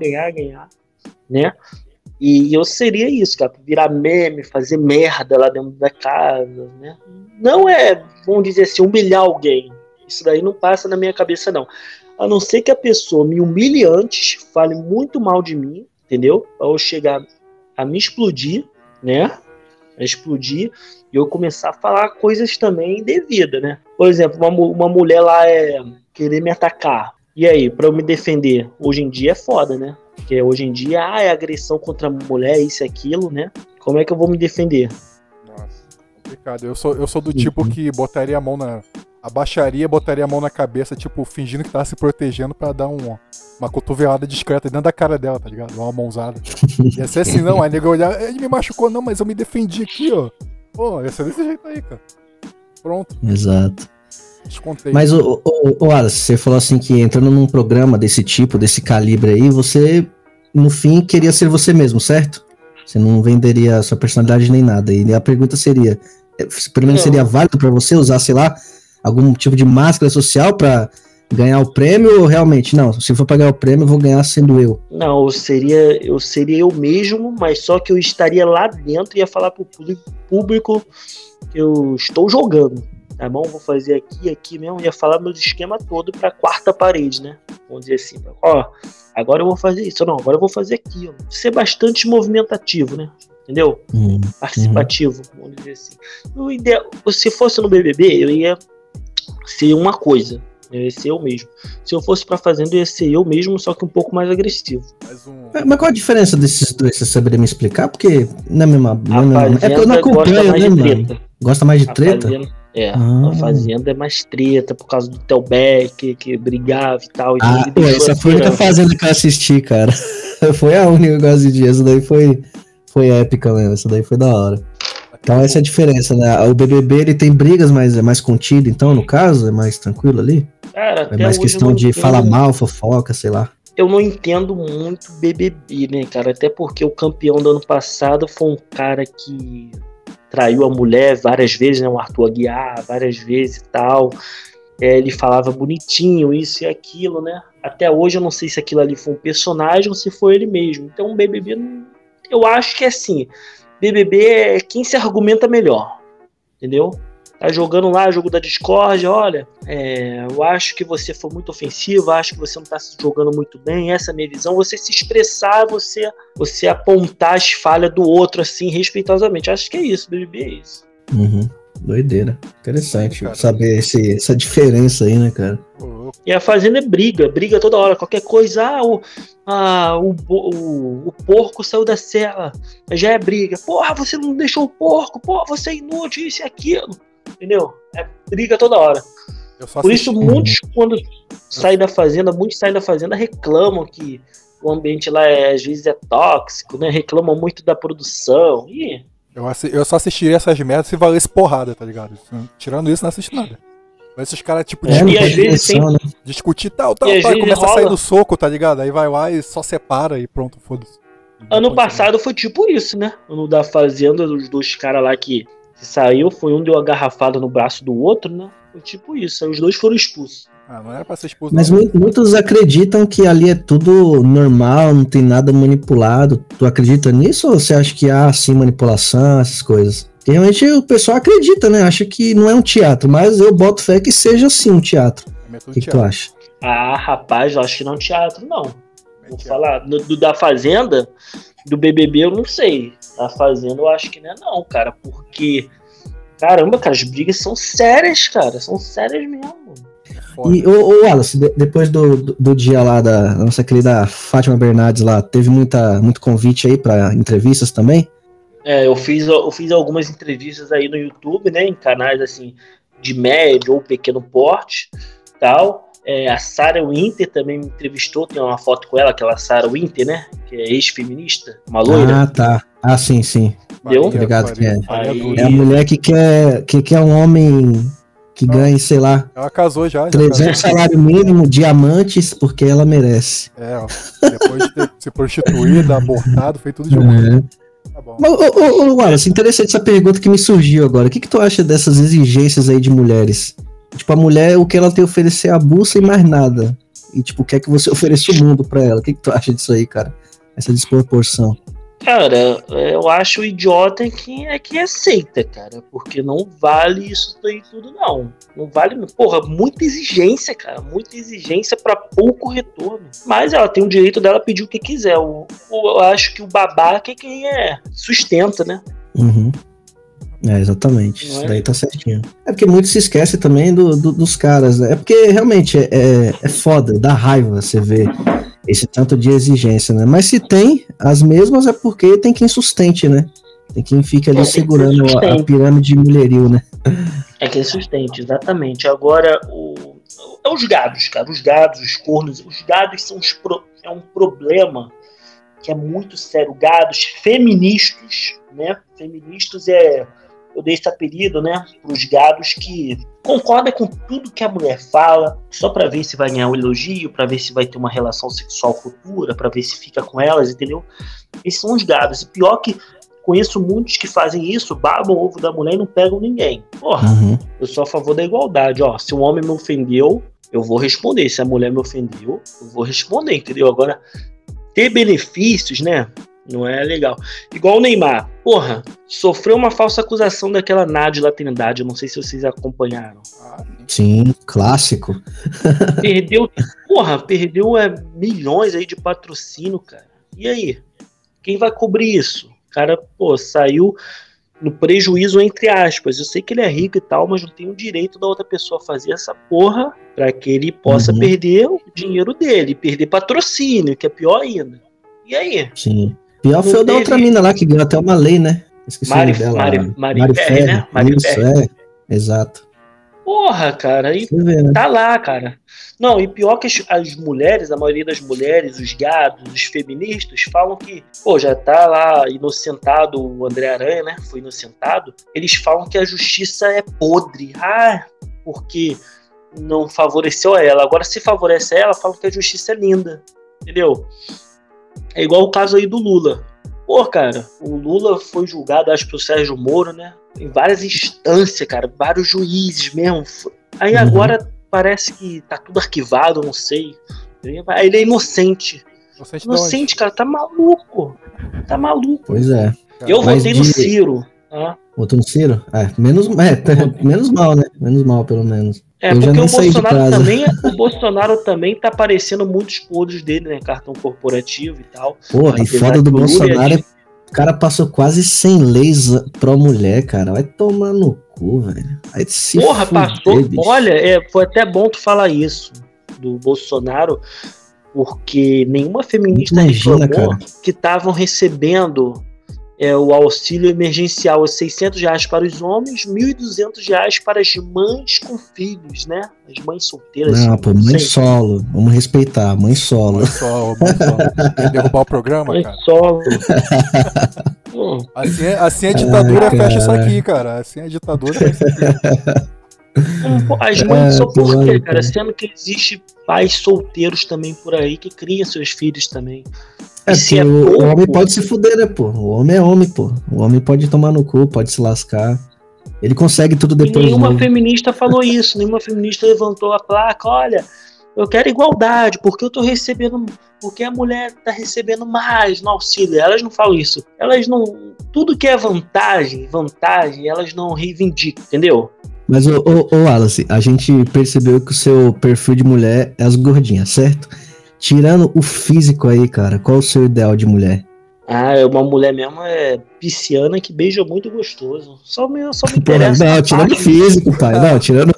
Speaker 3: né? E eu seria isso, cara, virar meme, fazer merda lá dentro da casa, né? Não vamos dizer assim, humilhar alguém. Isso daí não passa na minha cabeça, não. A não ser que a pessoa me humilhe antes, fale muito mal de mim, entendeu? Pra eu chegar a me explodir, né? A explodir e eu começar a falar coisas também indevidas, né? Por exemplo, uma mulher lá querer me atacar. E aí, pra eu me defender? Hoje em dia é foda, né? Porque hoje em dia é agressão contra a mulher, isso e aquilo, né? Como é que eu vou me defender?
Speaker 1: Nossa, complicado. Eu sou do tipo que botaria a mão abaixaria, botaria a mão na cabeça, tipo, fingindo que tava se protegendo pra dar uma cotovelada discreta dentro da cara dela, tá ligado? Uma mãozada. Ia ser assim, não, aí nego olhar, ele me machucou, não, mas eu me defendi aqui, ó. Pô, ia ser desse jeito aí, cara. Pronto.
Speaker 2: Exato.
Speaker 1: Descontei.
Speaker 2: Mas, Wallace, você falou assim que entrando num programa desse tipo, desse calibre aí, você, no fim, queria ser você mesmo, certo? Você não venderia a sua personalidade nem nada. E a pergunta seria, pelo menos seria válido pra você usar, sei lá, algum tipo de máscara social pra ganhar o prêmio, ou realmente, não, se for pra ganhar o prêmio, eu vou ganhar sendo eu?
Speaker 3: Não, eu seria eu mesmo, mas só que eu estaria lá dentro e ia falar pro público que eu estou jogando, tá bom? Vou fazer aqui mesmo, ia falar meus esquemas todo pra quarta parede, né? Vamos dizer assim, ó, agora eu vou fazer isso, não, agora eu vou fazer aqui, ó. Ser bastante movimentativo, né? Entendeu? Participativo, vamos dizer assim. Se fosse no BBB, eu ia ser uma coisa, Ia ser eu mesmo. Se eu fosse pra Fazenda, ia ser eu mesmo, só que um pouco mais agressivo.
Speaker 2: Mas qual a diferença desses dois? Você saberia me explicar? Porque não é a mesma.
Speaker 3: A
Speaker 2: É porque eu não
Speaker 3: Fazenda gosta
Speaker 2: acompanho,
Speaker 3: mais
Speaker 2: né,
Speaker 3: de
Speaker 2: mano?
Speaker 3: treta.
Speaker 2: Gosta mais de
Speaker 3: A
Speaker 2: treta?
Speaker 3: Fazenda, a Fazenda é mais treta por causa do Telbeck, que brigava e tal. Então ele
Speaker 2: Pô,
Speaker 3: deixou
Speaker 2: essa foi a única
Speaker 3: herança.
Speaker 2: Fazenda que eu assisti, cara. Foi a única que eu assisti. Essa daí foi épica mesmo. Essa daí foi da hora. Então essa é a diferença, né? O BBB ele tem brigas, mas é mais contido, então, no caso, é mais tranquilo ali?
Speaker 3: Cara,
Speaker 2: É
Speaker 3: até
Speaker 2: mais
Speaker 3: hoje
Speaker 2: questão
Speaker 3: eu não
Speaker 2: de
Speaker 3: entendo-
Speaker 2: falar mal, fofoca, sei lá.
Speaker 3: Eu não entendo muito BBB, né, cara? Até porque o campeão do ano passado foi um cara que traiu a mulher várias vezes, né? O Arthur Aguiar, várias vezes e tal. Ele falava bonitinho, isso e aquilo, né? Até hoje eu não sei se aquilo ali foi um personagem ou se foi ele mesmo. Então o BBB, eu acho que é assim, BBB é quem se argumenta melhor, entendeu? Tá jogando lá, jogo da discórdia, olha, eu acho que você foi muito ofensivo, acho que você não tá se jogando muito bem, essa é a minha visão. Você se expressar, você apontar as falhas do outro assim, respeitosamente. Acho que é isso, BBB é isso.
Speaker 2: Uhum. Doideira. Interessante
Speaker 1: Cara.
Speaker 2: saber essa diferença aí, né, cara?
Speaker 3: E a Fazenda é briga toda hora, qualquer coisa, o porco saiu da cela, já é briga, porra, você não deixou o porco, porra, você é inútil, isso e aquilo, entendeu? É briga toda hora.
Speaker 1: Eu só
Speaker 3: Por
Speaker 1: assisti-
Speaker 3: isso, muitos, quando saem da Fazenda, reclamam que o ambiente lá às vezes é tóxico, né? Reclamam muito da produção. E
Speaker 1: Eu só assistiria essas merdas se valesse porrada, tá ligado? Tirando isso, não assisto nada. Mas esses caras, tipo,
Speaker 2: É, não
Speaker 3: e às
Speaker 2: pode
Speaker 3: vezes
Speaker 2: direção, né?
Speaker 1: discutir tal,
Speaker 3: E às vezes
Speaker 1: começa a sair
Speaker 3: rola.
Speaker 1: do soco, tá ligado? Aí vai lá e só separa e pronto, foda-se.
Speaker 3: ano passado foi tipo isso, né? No da Fazenda, os dois caras lá que saiu, foi um deu a garrafada no braço do outro, né? Foi tipo isso. Aí os dois foram expulsos.
Speaker 1: Ah, não era pra ser expulso.
Speaker 2: Mas
Speaker 1: não.
Speaker 2: muitos acreditam que ali é tudo normal, não tem nada manipulado. Tu acredita nisso ou você acha que há, sim, manipulação, essas coisas? Porque realmente o pessoal acredita, né? Acha que não é um teatro, mas eu boto fé que seja sim um teatro.
Speaker 1: É método
Speaker 2: O que tu
Speaker 1: teatro.
Speaker 2: acha?
Speaker 3: Ah, rapaz, eu acho que não é um teatro, não. Vou
Speaker 1: teatro.
Speaker 3: falar. Do da Fazenda, do BBB, eu não sei. Da Fazenda, eu acho que não é, não, cara. Porque, caramba, cara, as brigas são sérias, cara. São sérias mesmo.
Speaker 1: Foda.
Speaker 2: E, ô Wallace, depois do dia lá da nossa querida Fátima Bernardes lá, teve muito convite aí pra entrevistas também?
Speaker 3: Eu fiz algumas entrevistas aí no YouTube, né? Em canais, assim, de médio ou pequeno porte, tal. A Sarah Winter também me entrevistou, tem uma foto com ela, aquela Sarah Winter, né? Que é ex-feminista, uma loira.
Speaker 2: Ah, tá. Ah, sim.
Speaker 3: Deu?
Speaker 2: Obrigado, que é.
Speaker 3: Aí-
Speaker 2: É a mulher que quer um homem que ganhe, sei lá,
Speaker 1: Ela casou já.
Speaker 2: 300 salário mínimo, diamantes, porque ela merece.
Speaker 1: Ó. Depois de ter se prostituído, abortado, fez tudo de ruim. Tá bom.
Speaker 2: Mas, ô, Wallace, interessante essa pergunta que me surgiu agora. O que tu acha dessas exigências aí de mulheres? Tipo, a mulher, o que ela tem a oferecer é a buça e mais nada. E, tipo, quer que você ofereça o mundo pra ela. O que tu acha disso aí, cara? Essa desproporção.
Speaker 3: Cara, eu acho idiota quem é que aceita, cara. Porque não vale isso daí tudo, não. Não vale, porra, muita exigência, cara. Muita exigência pra pouco retorno. Mas ela tem o direito dela pedir o que quiser. Eu acho que o babaca é quem sustenta, né?
Speaker 2: Uhum. Exatamente.
Speaker 3: Não
Speaker 2: Isso
Speaker 3: é?
Speaker 2: daí tá certinho. É porque muito se esquece também dos caras, né? É porque realmente é foda, dá raiva você ver esse tanto de exigência, né? Mas se tem as mesmas é porque tem quem sustente, né? Tem quem fica ali
Speaker 3: Tem quem
Speaker 2: segurando a
Speaker 3: sustente.
Speaker 2: pirâmide mulheril, né?
Speaker 3: É quem sustente, exatamente. Agora, os gados, cara. Os gados, os cornos. Os gados são é um problema que é muito sério. Gados feministas, né? Feministas eu dei esse apelido, né? Para os gados que concordam com tudo que a mulher fala, só para ver se vai ganhar um elogio, para ver se vai ter uma relação sexual futura, para ver se fica com elas, entendeu? Esses são os gados. E pior que conheço muitos que fazem isso, babam o ovo da mulher e não pegam ninguém. Porra,
Speaker 2: Uhum.
Speaker 3: eu sou a favor da igualdade. Ó, se um homem me ofendeu, eu vou responder. Se a mulher me ofendeu, eu vou responder, entendeu? Agora, ter benefícios, né? Não é legal. Igual o Neymar. Porra, sofreu uma falsa acusação daquela Nádia Trindade. Eu não sei se vocês acompanharam.
Speaker 2: Sim, clássico.
Speaker 3: Perdeu milhões aí de patrocínio, cara. E aí? Quem vai cobrir isso? O cara, saiu no prejuízo, entre aspas. Eu sei que ele é rico e tal, mas não tem o direito da outra pessoa fazer essa porra pra que ele possa perder o dinheiro dele, perder patrocínio, que é pior ainda. E aí?
Speaker 2: Sim. Pior foi
Speaker 3: Não
Speaker 2: o da outra
Speaker 3: teve-
Speaker 2: mina lá que ganhou até uma lei, né? Esqueci o nome dela.
Speaker 3: Mari Ferri, né? Mari
Speaker 2: Isso,
Speaker 3: Ferri.
Speaker 2: Exato.
Speaker 3: Porra, cara, aí
Speaker 2: Você vê, né?
Speaker 3: tá lá, cara. Não, e pior que as mulheres, a maioria das mulheres, os gados, os feministas, falam que, pô, já tá lá inocentado o André Aranha, né? Foi inocentado. Eles falam que a justiça é podre. Ah, porque não favoreceu a ela. Agora, se favorece a ela, falam que a justiça é linda. Entendeu? É igual o caso aí do Lula. Pô, cara, o Lula foi julgado, acho que pelo Sérgio Moro, né? Em várias instâncias, cara, vários juízes mesmo. Aí agora parece que tá tudo arquivado, não sei. Aí ele é inocente. Inocente, cara, tá maluco. Tá maluco.
Speaker 2: Pois é.
Speaker 3: Eu
Speaker 2: Mas
Speaker 3: votei no Ciro. Tá?
Speaker 2: Votou no Ciro? Menos mal, né? Menos mal, pelo menos.
Speaker 3: É,
Speaker 2: Eu já
Speaker 3: porque
Speaker 2: nem
Speaker 3: o
Speaker 2: saí de casa.
Speaker 3: o Bolsonaro também tá aparecendo muitos podres dele, né? Cartão corporativo e tal.
Speaker 2: Porra, e
Speaker 3: Apesar
Speaker 2: foda
Speaker 3: que
Speaker 2: do
Speaker 3: o Lula
Speaker 2: Bolsonaro o cara passou quase 100 leis pro mulher, cara. Vai tomar no cu, velho. Vai se
Speaker 3: Porra,
Speaker 2: fuder,
Speaker 3: passou.
Speaker 2: bicho.
Speaker 3: Olha, foi até bom tu falar isso do Bolsonaro, porque nenhuma feminista
Speaker 2: Imagina,
Speaker 3: reclamou
Speaker 2: cara.
Speaker 3: que estavam recebendo o auxílio emergencial, R$600 para os homens, R$1.200 para as mães com filhos, né? As mães solteiras.
Speaker 2: Não, pô, mãe
Speaker 3: sei.
Speaker 2: solo. Vamos respeitar, mãe solo.
Speaker 1: Mãe solo. Quer derrubar o programa,
Speaker 3: Mãe
Speaker 1: cara?
Speaker 3: solo.
Speaker 1: Assim a ditadura
Speaker 2: Ai,
Speaker 1: fecha isso
Speaker 2: cara.
Speaker 1: aqui, cara. Assim a ditadura fecha isso aqui.
Speaker 3: As mães só por
Speaker 2: claro,
Speaker 3: quê, cara?
Speaker 2: cara.
Speaker 3: Sendo que existe pais solteiros também por aí que criam seus filhos também.
Speaker 2: É,
Speaker 3: E se
Speaker 2: porque o
Speaker 3: pouco,
Speaker 2: homem pode se fuder, né, pô? O homem é homem, pô. O homem pode tomar no cu, pode se lascar. Ele consegue tudo
Speaker 3: e
Speaker 2: depois.
Speaker 3: nenhuma
Speaker 2: novo.
Speaker 3: feminista falou isso, nenhuma feminista levantou a placa, olha, eu quero igualdade, porque eu tô recebendo, porque a mulher tá recebendo mais no auxílio. Elas não falam isso. Elas não, tudo que é vantagem, elas não reivindicam, entendeu?
Speaker 2: Mas, ô Wallace, a gente percebeu que o seu perfil de mulher é as gordinhas, certo? Tirando o físico aí, cara, qual o seu ideal de mulher?
Speaker 3: Ah, uma mulher mesmo pisciana que beija muito gostoso. Só me
Speaker 2: Porra,
Speaker 3: interessa.
Speaker 2: não,
Speaker 3: a
Speaker 2: tirando o
Speaker 3: parte-
Speaker 2: físico, pai. Não, tirando.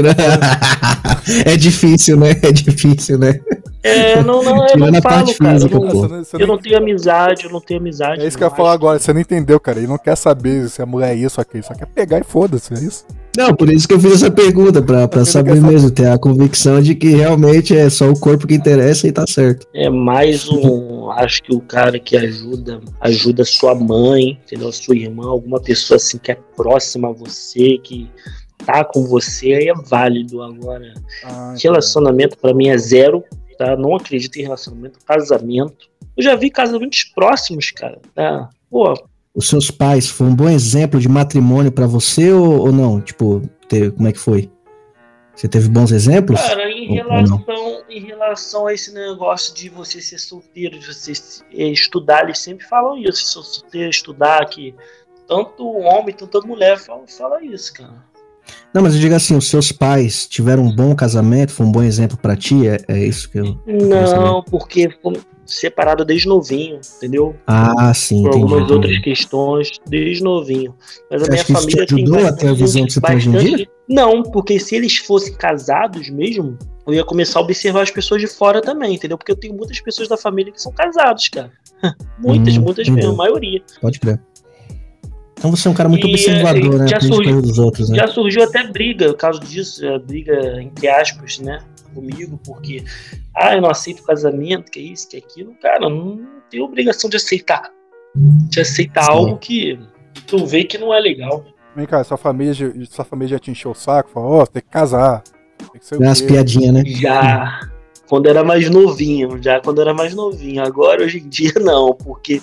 Speaker 2: É difícil, né? É difícil, né?
Speaker 3: eu
Speaker 2: Tirando
Speaker 3: não
Speaker 2: a
Speaker 3: falo,
Speaker 2: parte
Speaker 3: cara.
Speaker 2: física,
Speaker 3: Eu não,
Speaker 2: pô.
Speaker 3: eu não tenho amizade, eu não tenho amizade.
Speaker 1: É isso que eu ia falar agora, você não entendeu, cara. Ele não quer saber se a mulher é isso ou aquilo, só quer pegar e foda-se, é isso?
Speaker 2: Não, por isso que eu fiz essa pergunta, pra saber mesmo, ter a convicção de que realmente é só o corpo que interessa e tá certo.
Speaker 3: É mais acho que o cara que ajuda sua mãe, entendeu? Sua irmã, alguma pessoa assim que é próxima a você, que tá com você, aí é válido. Agora, relacionamento pra mim é zero, tá? Não acredito em relacionamento, casamento. Eu já vi casamentos próximos, cara, tá? Pô,
Speaker 2: Os seus pais foi um bom exemplo de matrimônio pra você ou não? Tipo, como é que foi? Você teve bons exemplos?
Speaker 3: cara, em relação a esse negócio de você ser solteiro, de você estudar, eles sempre falam isso, se eu solteiro, estudar, que tanto homem, tanto mulher fala isso, cara.
Speaker 2: Não, mas eu digo assim, os seus pais tiveram um bom casamento, foi um bom exemplo pra ti? É isso que eu queria saber.
Speaker 3: Não, porque fomos separados desde novinho, entendeu?
Speaker 2: Ah, sim,
Speaker 3: Por
Speaker 2: entendi.
Speaker 3: algumas outras questões, desde novinho. Mas a
Speaker 2: Você
Speaker 3: minha
Speaker 2: acha que isso te
Speaker 3: família tem
Speaker 2: ajudou a ter a visão que você tem hoje em dia?
Speaker 3: Não, porque se eles fossem casados mesmo, eu ia começar a observar as pessoas de fora também, entendeu? Porque eu tenho muitas pessoas da família que são casados, cara. Muitas
Speaker 2: entendeu.
Speaker 3: mesmo, a maioria.
Speaker 2: Pode crer. Então você é um cara muito
Speaker 3: E,
Speaker 2: observador, né?
Speaker 3: já
Speaker 2: Aprende
Speaker 3: surgiu-
Speaker 2: coisa dos outros, né?
Speaker 3: Já surgiu até briga, por causa disso, briga entre aspas, né? Comigo, porque eu não aceito casamento, que é isso, que é aquilo. Cara, não tenho obrigação de aceitar. De aceitar
Speaker 2: Sim.
Speaker 3: algo que tu vê que não é legal.
Speaker 1: Vem cá, sua família já te encheu o saco? Falou, ó, você tem que casar. Tem que ser o
Speaker 2: Umas
Speaker 1: quê?
Speaker 2: piadinhas, né?
Speaker 3: Já quando era mais novinho, Agora, hoje em dia, não, porque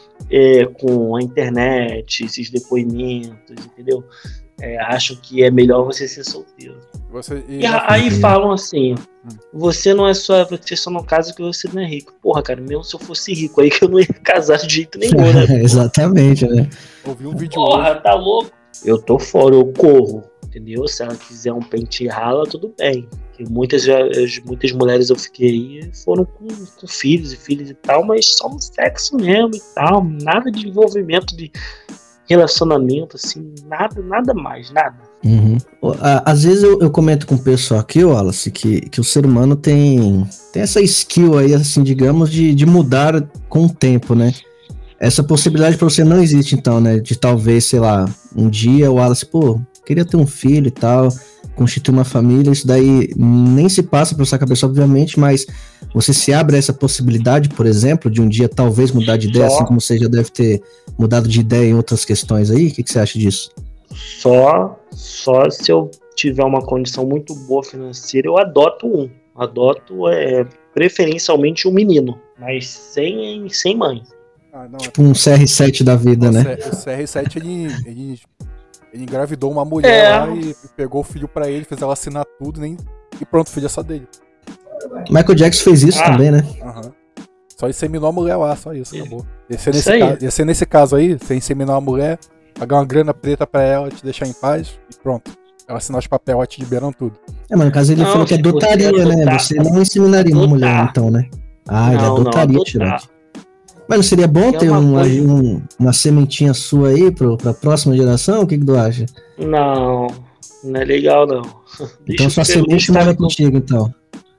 Speaker 3: com a internet, esses depoimentos, entendeu? Acham que é melhor você ser solteiro. E aí falam assim, você só não casa porque você não é rico. Porra, cara, mesmo se eu fosse rico aí que eu não ia casar de jeito nenhum, né?
Speaker 2: Exatamente, né?
Speaker 1: Ouvi um vídeo
Speaker 3: Porra, tá louco? Eu tô fora, eu corro, entendeu? Se ela quiser um pente e rala, tudo bem. Porque muitas mulheres eu fiquei aí foram com filhos e filhas e tal, mas só no sexo mesmo e tal. Nada de envolvimento de relacionamento, assim, nada mais, nada.
Speaker 2: Uhum. Às vezes eu comento com o pessoal aqui, Wallace, que o ser humano tem essa skill aí, assim, digamos, de mudar com o tempo, né? Essa possibilidade pra você não existe, então, né? De talvez, sei lá, um dia o Wallace, pô, queria ter um filho e tal, constituir uma família, isso daí nem se passa pela sua cabeça, obviamente, mas você se abre a essa possibilidade, por exemplo, de um dia talvez mudar de ideia, assim como você já deve ter mudado de ideia em outras questões aí? O que você acha disso?
Speaker 3: Só se eu tiver uma condição muito boa financeira, eu adoto um. Adoto preferencialmente um menino, mas sem mãe.
Speaker 2: Tipo um CR7 da vida, né?
Speaker 1: O CR7, ele engravidou uma mulher lá e pegou o filho pra ele, fez ela assinar tudo, e pronto, o filho é só dele.
Speaker 2: Michael Jackson fez isso também, né?
Speaker 1: Uhum. Só inseminou a mulher lá, só isso, acabou. Ia ser nesse caso aí, você inseminar uma mulher, pagar uma grana preta pra ela, te deixar em paz e pronto. Ela assinar os papéis, ela te liberam tudo.
Speaker 2: Mas no caso ele falou que adotaria, né? Você não inseminaria uma mulher, então, né? Ele adotaria, Tirante. Mas não seria bom ter uma sementinha sua aí pra próxima geração? O que tu acha?
Speaker 3: Não é legal, não.
Speaker 2: Então sua semente mora contigo, então.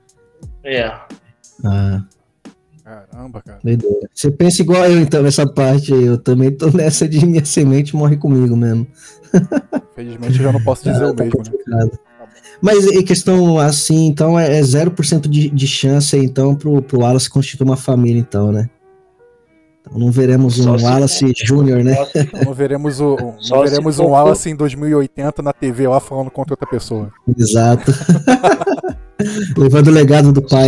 Speaker 1: Caramba, cara.
Speaker 2: Doideira. Você pensa igual eu, então, nessa parte aí. Eu também tô nessa de minha semente morre comigo mesmo.
Speaker 1: Infelizmente eu já não posso dizer o mesmo, né?
Speaker 2: Mas em questão assim, então é 0% de chance, então, pro Wallace constituir uma família, então, né? Então não veremos um Wallace Júnior, né?
Speaker 1: Não veremos um Wallace em 2080 na TV lá falando contra outra pessoa.
Speaker 2: Exato. Levando o legado do pai.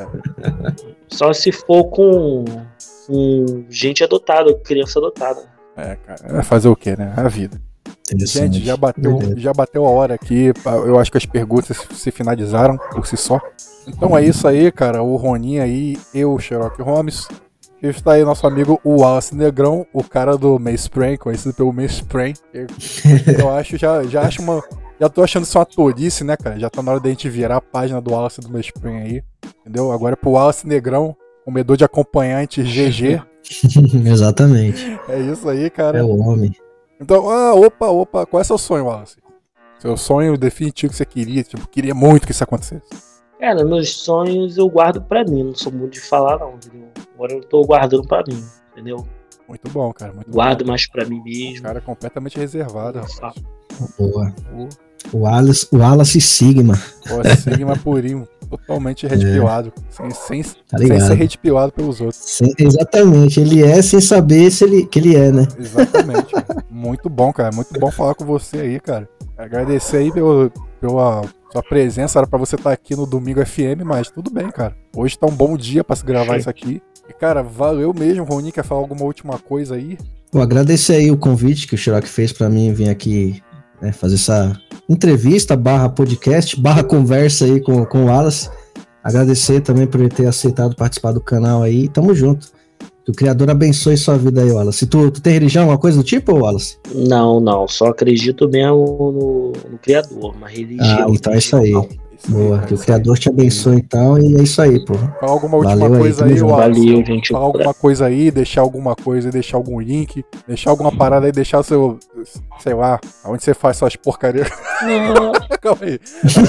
Speaker 3: Só se for com gente adotada, criança adotada.
Speaker 1: Cara, vai fazer o quê, né? A vida. Gente, já bateu a hora aqui. Eu acho que as perguntas se finalizaram por si só. Então é isso aí, cara. O Roninho aí, eu, Sherlock Holmes. Está aí nosso amigo o Wallace Negrão, o cara do Mayspray, conhecido pelo Mayspray. Eu acho, já tô achando isso uma tolice, né, cara? Já tá na hora da gente virar a página do Wallace do Mayspray aí, entendeu? Agora pro Wallace Negrão, comedor de acompanhante GG.
Speaker 2: Exatamente.
Speaker 1: É isso aí, cara.
Speaker 2: É o homem.
Speaker 1: Então, opa, qual é seu sonho, Wallace? Seu sonho definitivo que você queria muito que isso acontecesse.
Speaker 3: Cara, meus sonhos eu guardo pra mim, não sou muito de falar não, entendeu? Agora eu tô guardando pra mim, entendeu?
Speaker 1: Muito bom, cara, muito
Speaker 3: Guardo
Speaker 1: bom.
Speaker 3: mais pra mim mesmo.
Speaker 1: Cara, completamente reservado, rapaz.
Speaker 2: Boa. O Wallace Sigma.
Speaker 1: O Sigma purinho, totalmente redpilado, sem ser redpilado pelos outros.
Speaker 2: Exatamente, ele é sem saber que ele é, né?
Speaker 1: Exatamente. Muito bom, cara, muito bom falar com você aí, cara. Agradecer aí pela sua presença, era pra você estar aqui no Domingo FM, mas tudo bem, cara. Hoje tá um bom dia pra se gravar isso aqui. E, cara, valeu mesmo. Roninho, quer falar alguma última coisa aí?
Speaker 2: Vou agradecer aí o convite que o Sherlock fez pra mim vir aqui, né, fazer essa entrevista, /podcast, /conversa aí com o Wallace. Agradecer também por ele ter aceitado participar do canal aí. Tamo junto. Que o Criador abençoe sua vida aí, Wallace. Tu tem religião, alguma coisa do tipo, Wallace?
Speaker 3: Não. Só acredito mesmo no Criador, uma religião.
Speaker 2: Então é isso aí. Boa, que o Criador te abençoe então, e é isso aí, pô.
Speaker 1: Fala alguma última coisa aí,
Speaker 3: Wallace. Valeu, gente.
Speaker 1: Fala alguma coisa aí, deixar alguma coisa, deixar algum link, deixar alguma parada aí, deixar o seu, sei lá, onde você faz suas porcarias. Calma aí.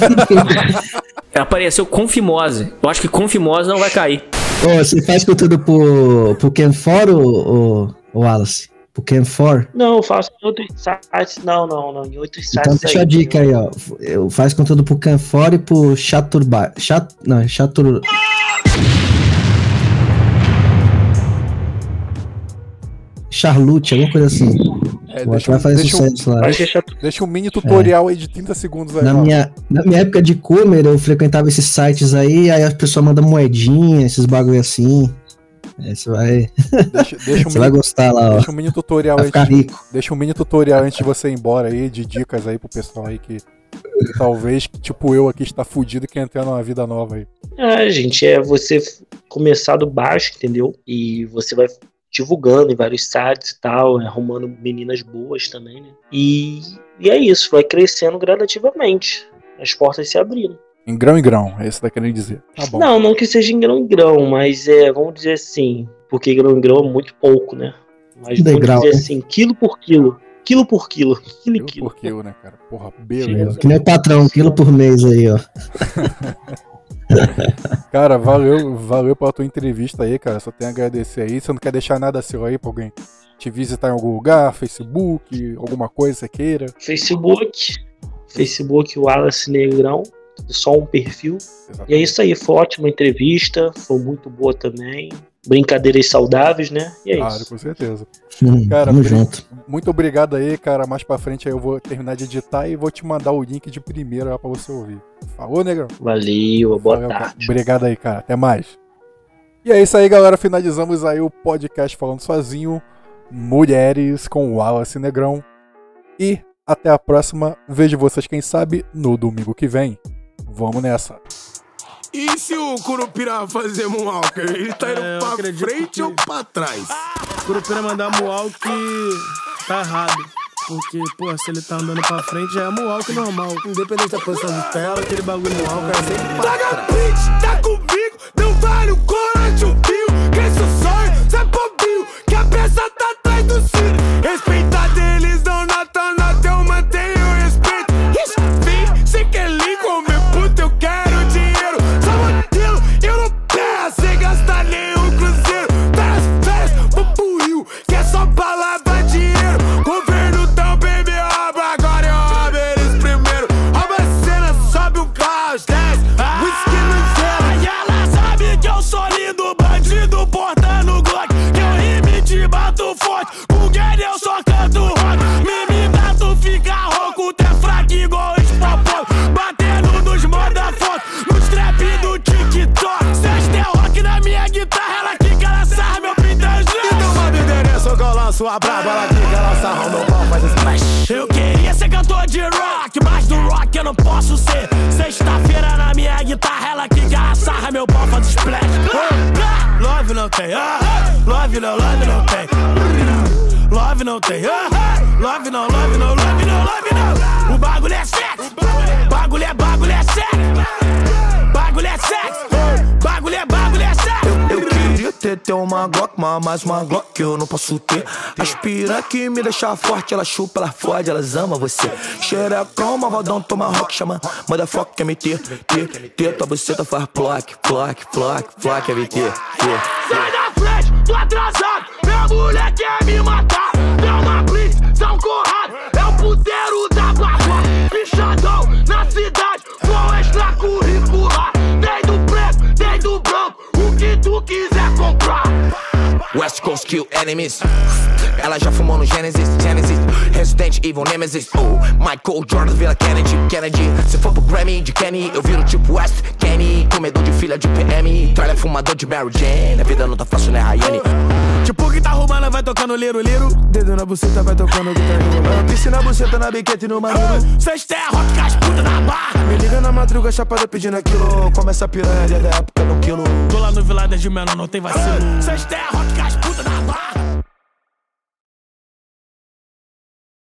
Speaker 5: Apareceu Confimose. Eu acho que Confimose não vai cair.
Speaker 2: Você faz conteúdo pro Ken4 ou Wallace? Pro Ken4?
Speaker 3: Não, eu faço em outros sites. Não, em outros sites.
Speaker 2: Então deixa a dica aí, ó. Eu faço conteúdo pro Ken4 e pro Chaturba. Charlute, alguma coisa assim. Vai fazer sucesso lá.
Speaker 1: Deixa um mini tutorial aí de 30 segundos aí.
Speaker 2: Na minha época de comer, eu frequentava esses sites aí a pessoa manda moedinha, esses bagulho assim. Você vai. Você vai gostar lá, ó.
Speaker 1: Deixa um mini tutorial
Speaker 2: vai ficar rico.
Speaker 1: Deixa um mini tutorial antes de você ir embora aí, de dicas aí pro pessoal aí que talvez, tipo eu aqui, está fudido e quer entrar numa vida nova aí.
Speaker 3: Gente, é você começar do baixo, entendeu? E você vai divulgando em vários sites e tal, arrumando meninas boas também, né? E é isso, vai crescendo gradativamente. As portas se abrindo.
Speaker 1: Em grão, é isso que tá querendo dizer. Tá bom.
Speaker 3: Não que seja em grão, mas vamos dizer assim, porque grão é muito pouco, né? Mas vamos
Speaker 2: Degrau,
Speaker 3: dizer
Speaker 2: né?
Speaker 3: assim, quilo por quilo. Quilo por quilo. Quilo e
Speaker 1: Quilo
Speaker 3: quilo.
Speaker 1: por quilo, né, cara? Porra, beleza.
Speaker 2: Que nem o patrão, 1 quilo por mês aí, ó.
Speaker 1: Cara, valeu pela tua entrevista aí, cara. Só tenho a agradecer aí. Você não quer deixar nada seu aí pra alguém te visitar em algum lugar, Facebook, alguma coisa que você queira?
Speaker 3: Facebook, Wallace Negrão. Só um perfil.
Speaker 1: Exatamente.
Speaker 3: E é isso aí, foi ótima entrevista. Foi muito boa também. Brincadeiras saudáveis, né? E é
Speaker 1: Claro,
Speaker 3: isso.
Speaker 1: com certeza. Cara,
Speaker 2: Tamo junto.
Speaker 1: muito obrigado aí, cara. Mais pra frente aí eu vou terminar de editar e vou te mandar o link de primeira lá pra você ouvir. Falou, Negrão?
Speaker 3: Valeu, boa
Speaker 1: Valeu, cara.
Speaker 3: tarde.
Speaker 1: Obrigado aí, cara. Até mais. E é isso aí, galera. Finalizamos aí o podcast Falando Sozinho. Mulheres com Wallace Negrão. E até a próxima. Vejo vocês, quem sabe, no domingo que vem. Vamos nessa.
Speaker 4: E se o Curupira fazer Moonwalker? Ele tá indo pra frente ou pra trás?
Speaker 9: Curupira mandar Moonwalk tá errado. Porque, pô, se ele tá andando pra frente já é Moonwalk normal. Independente da posição de tela, aquele bagulho Moonwalk é sempre pra
Speaker 4: Paga
Speaker 9: trás.
Speaker 4: Blitz, tá comigo, não vale o corante, o fio. Que isso sonho, cê é bobinho, que a peça tá atrás do cílio. Respeita deles, não nota, eu mantenho respeito. Ixi, vim, cê quer ligo, meu puto, eu quero dinheiro. Só modelo, eu não peço, sem gastar nenhum cruzeiro. Férias, vou pro Rio, que é só palavra dinheiro. Governo tão bem me rouba, agora eu roubo eles primeiro. Rouba a cena, sobe o carro, desce, whisky no zero.
Speaker 9: E ela sabe que eu sou lindo, bandido, portando Glock. Que eu rime te bato forte, com o Guedes eu só canto rock. Me bato, fica rouco, tu é fraco igual Spopop. Batendo nos moda foto, nos trap do TikTok. Cês tem rock na minha guitarra, ela quica, ela sarra meu pintanjão.
Speaker 4: Então manda endereço que eu lanço a braba, ela quica, ela sarra o meu pau, faz splash.
Speaker 9: Eu queria ser cantor de rock, mas do rock eu não posso ser. Sexta-feira na minha guitarra, ela quica, ela sarra meu pau, faz splash. Love não tem, love não tem. Love não tem, love não. O bagulho é sexo, bagulho é sexo. Bagulho é sexo, bagulho é sexo.
Speaker 5: Eu queria ter uma Glock, mas uma Glock que eu não posso ter. Aspira que me deixa forte, ela chupa, ela fode, elas amam você. Xerecão, malvadão, toma rock, chama motherfucker MT. Tua buceta faz plock, MT.
Speaker 9: Sai da frente, tô atrasado. Minha mulher quer me matar. Deu uma blitz, são corrado. É o puteiro da Baguá. Bichadão na cidade, com extracurricular. Tem do preto, tem do branco, o que tu quiser comprar.
Speaker 5: West Coast kill enemies. Ela já fumou no Genesis. Resident Evil Nemesis. Michael Jordan vira Kennedy. Se for pro Grammy de Kenny, eu viro tipo West Kenny. Comedor de filha de PM. Tralha fumador de Mary Jane. A vida não tá fácil, né, Rayane?
Speaker 9: Tipo que tá roubando, vai tocando liro. Dedo na buceta, vai tocando guitarra rolando. Piscina na buceta, na biquete no mamilo. Cês tem rock com as putas da barra.
Speaker 5: Me liga na madruga, chapada pedindo aquilo. Começa a piranha da época no quilo.
Speaker 9: Tô lá no Viladas de Menor, não tem vacilo. Cês tem rock com as putas da barra.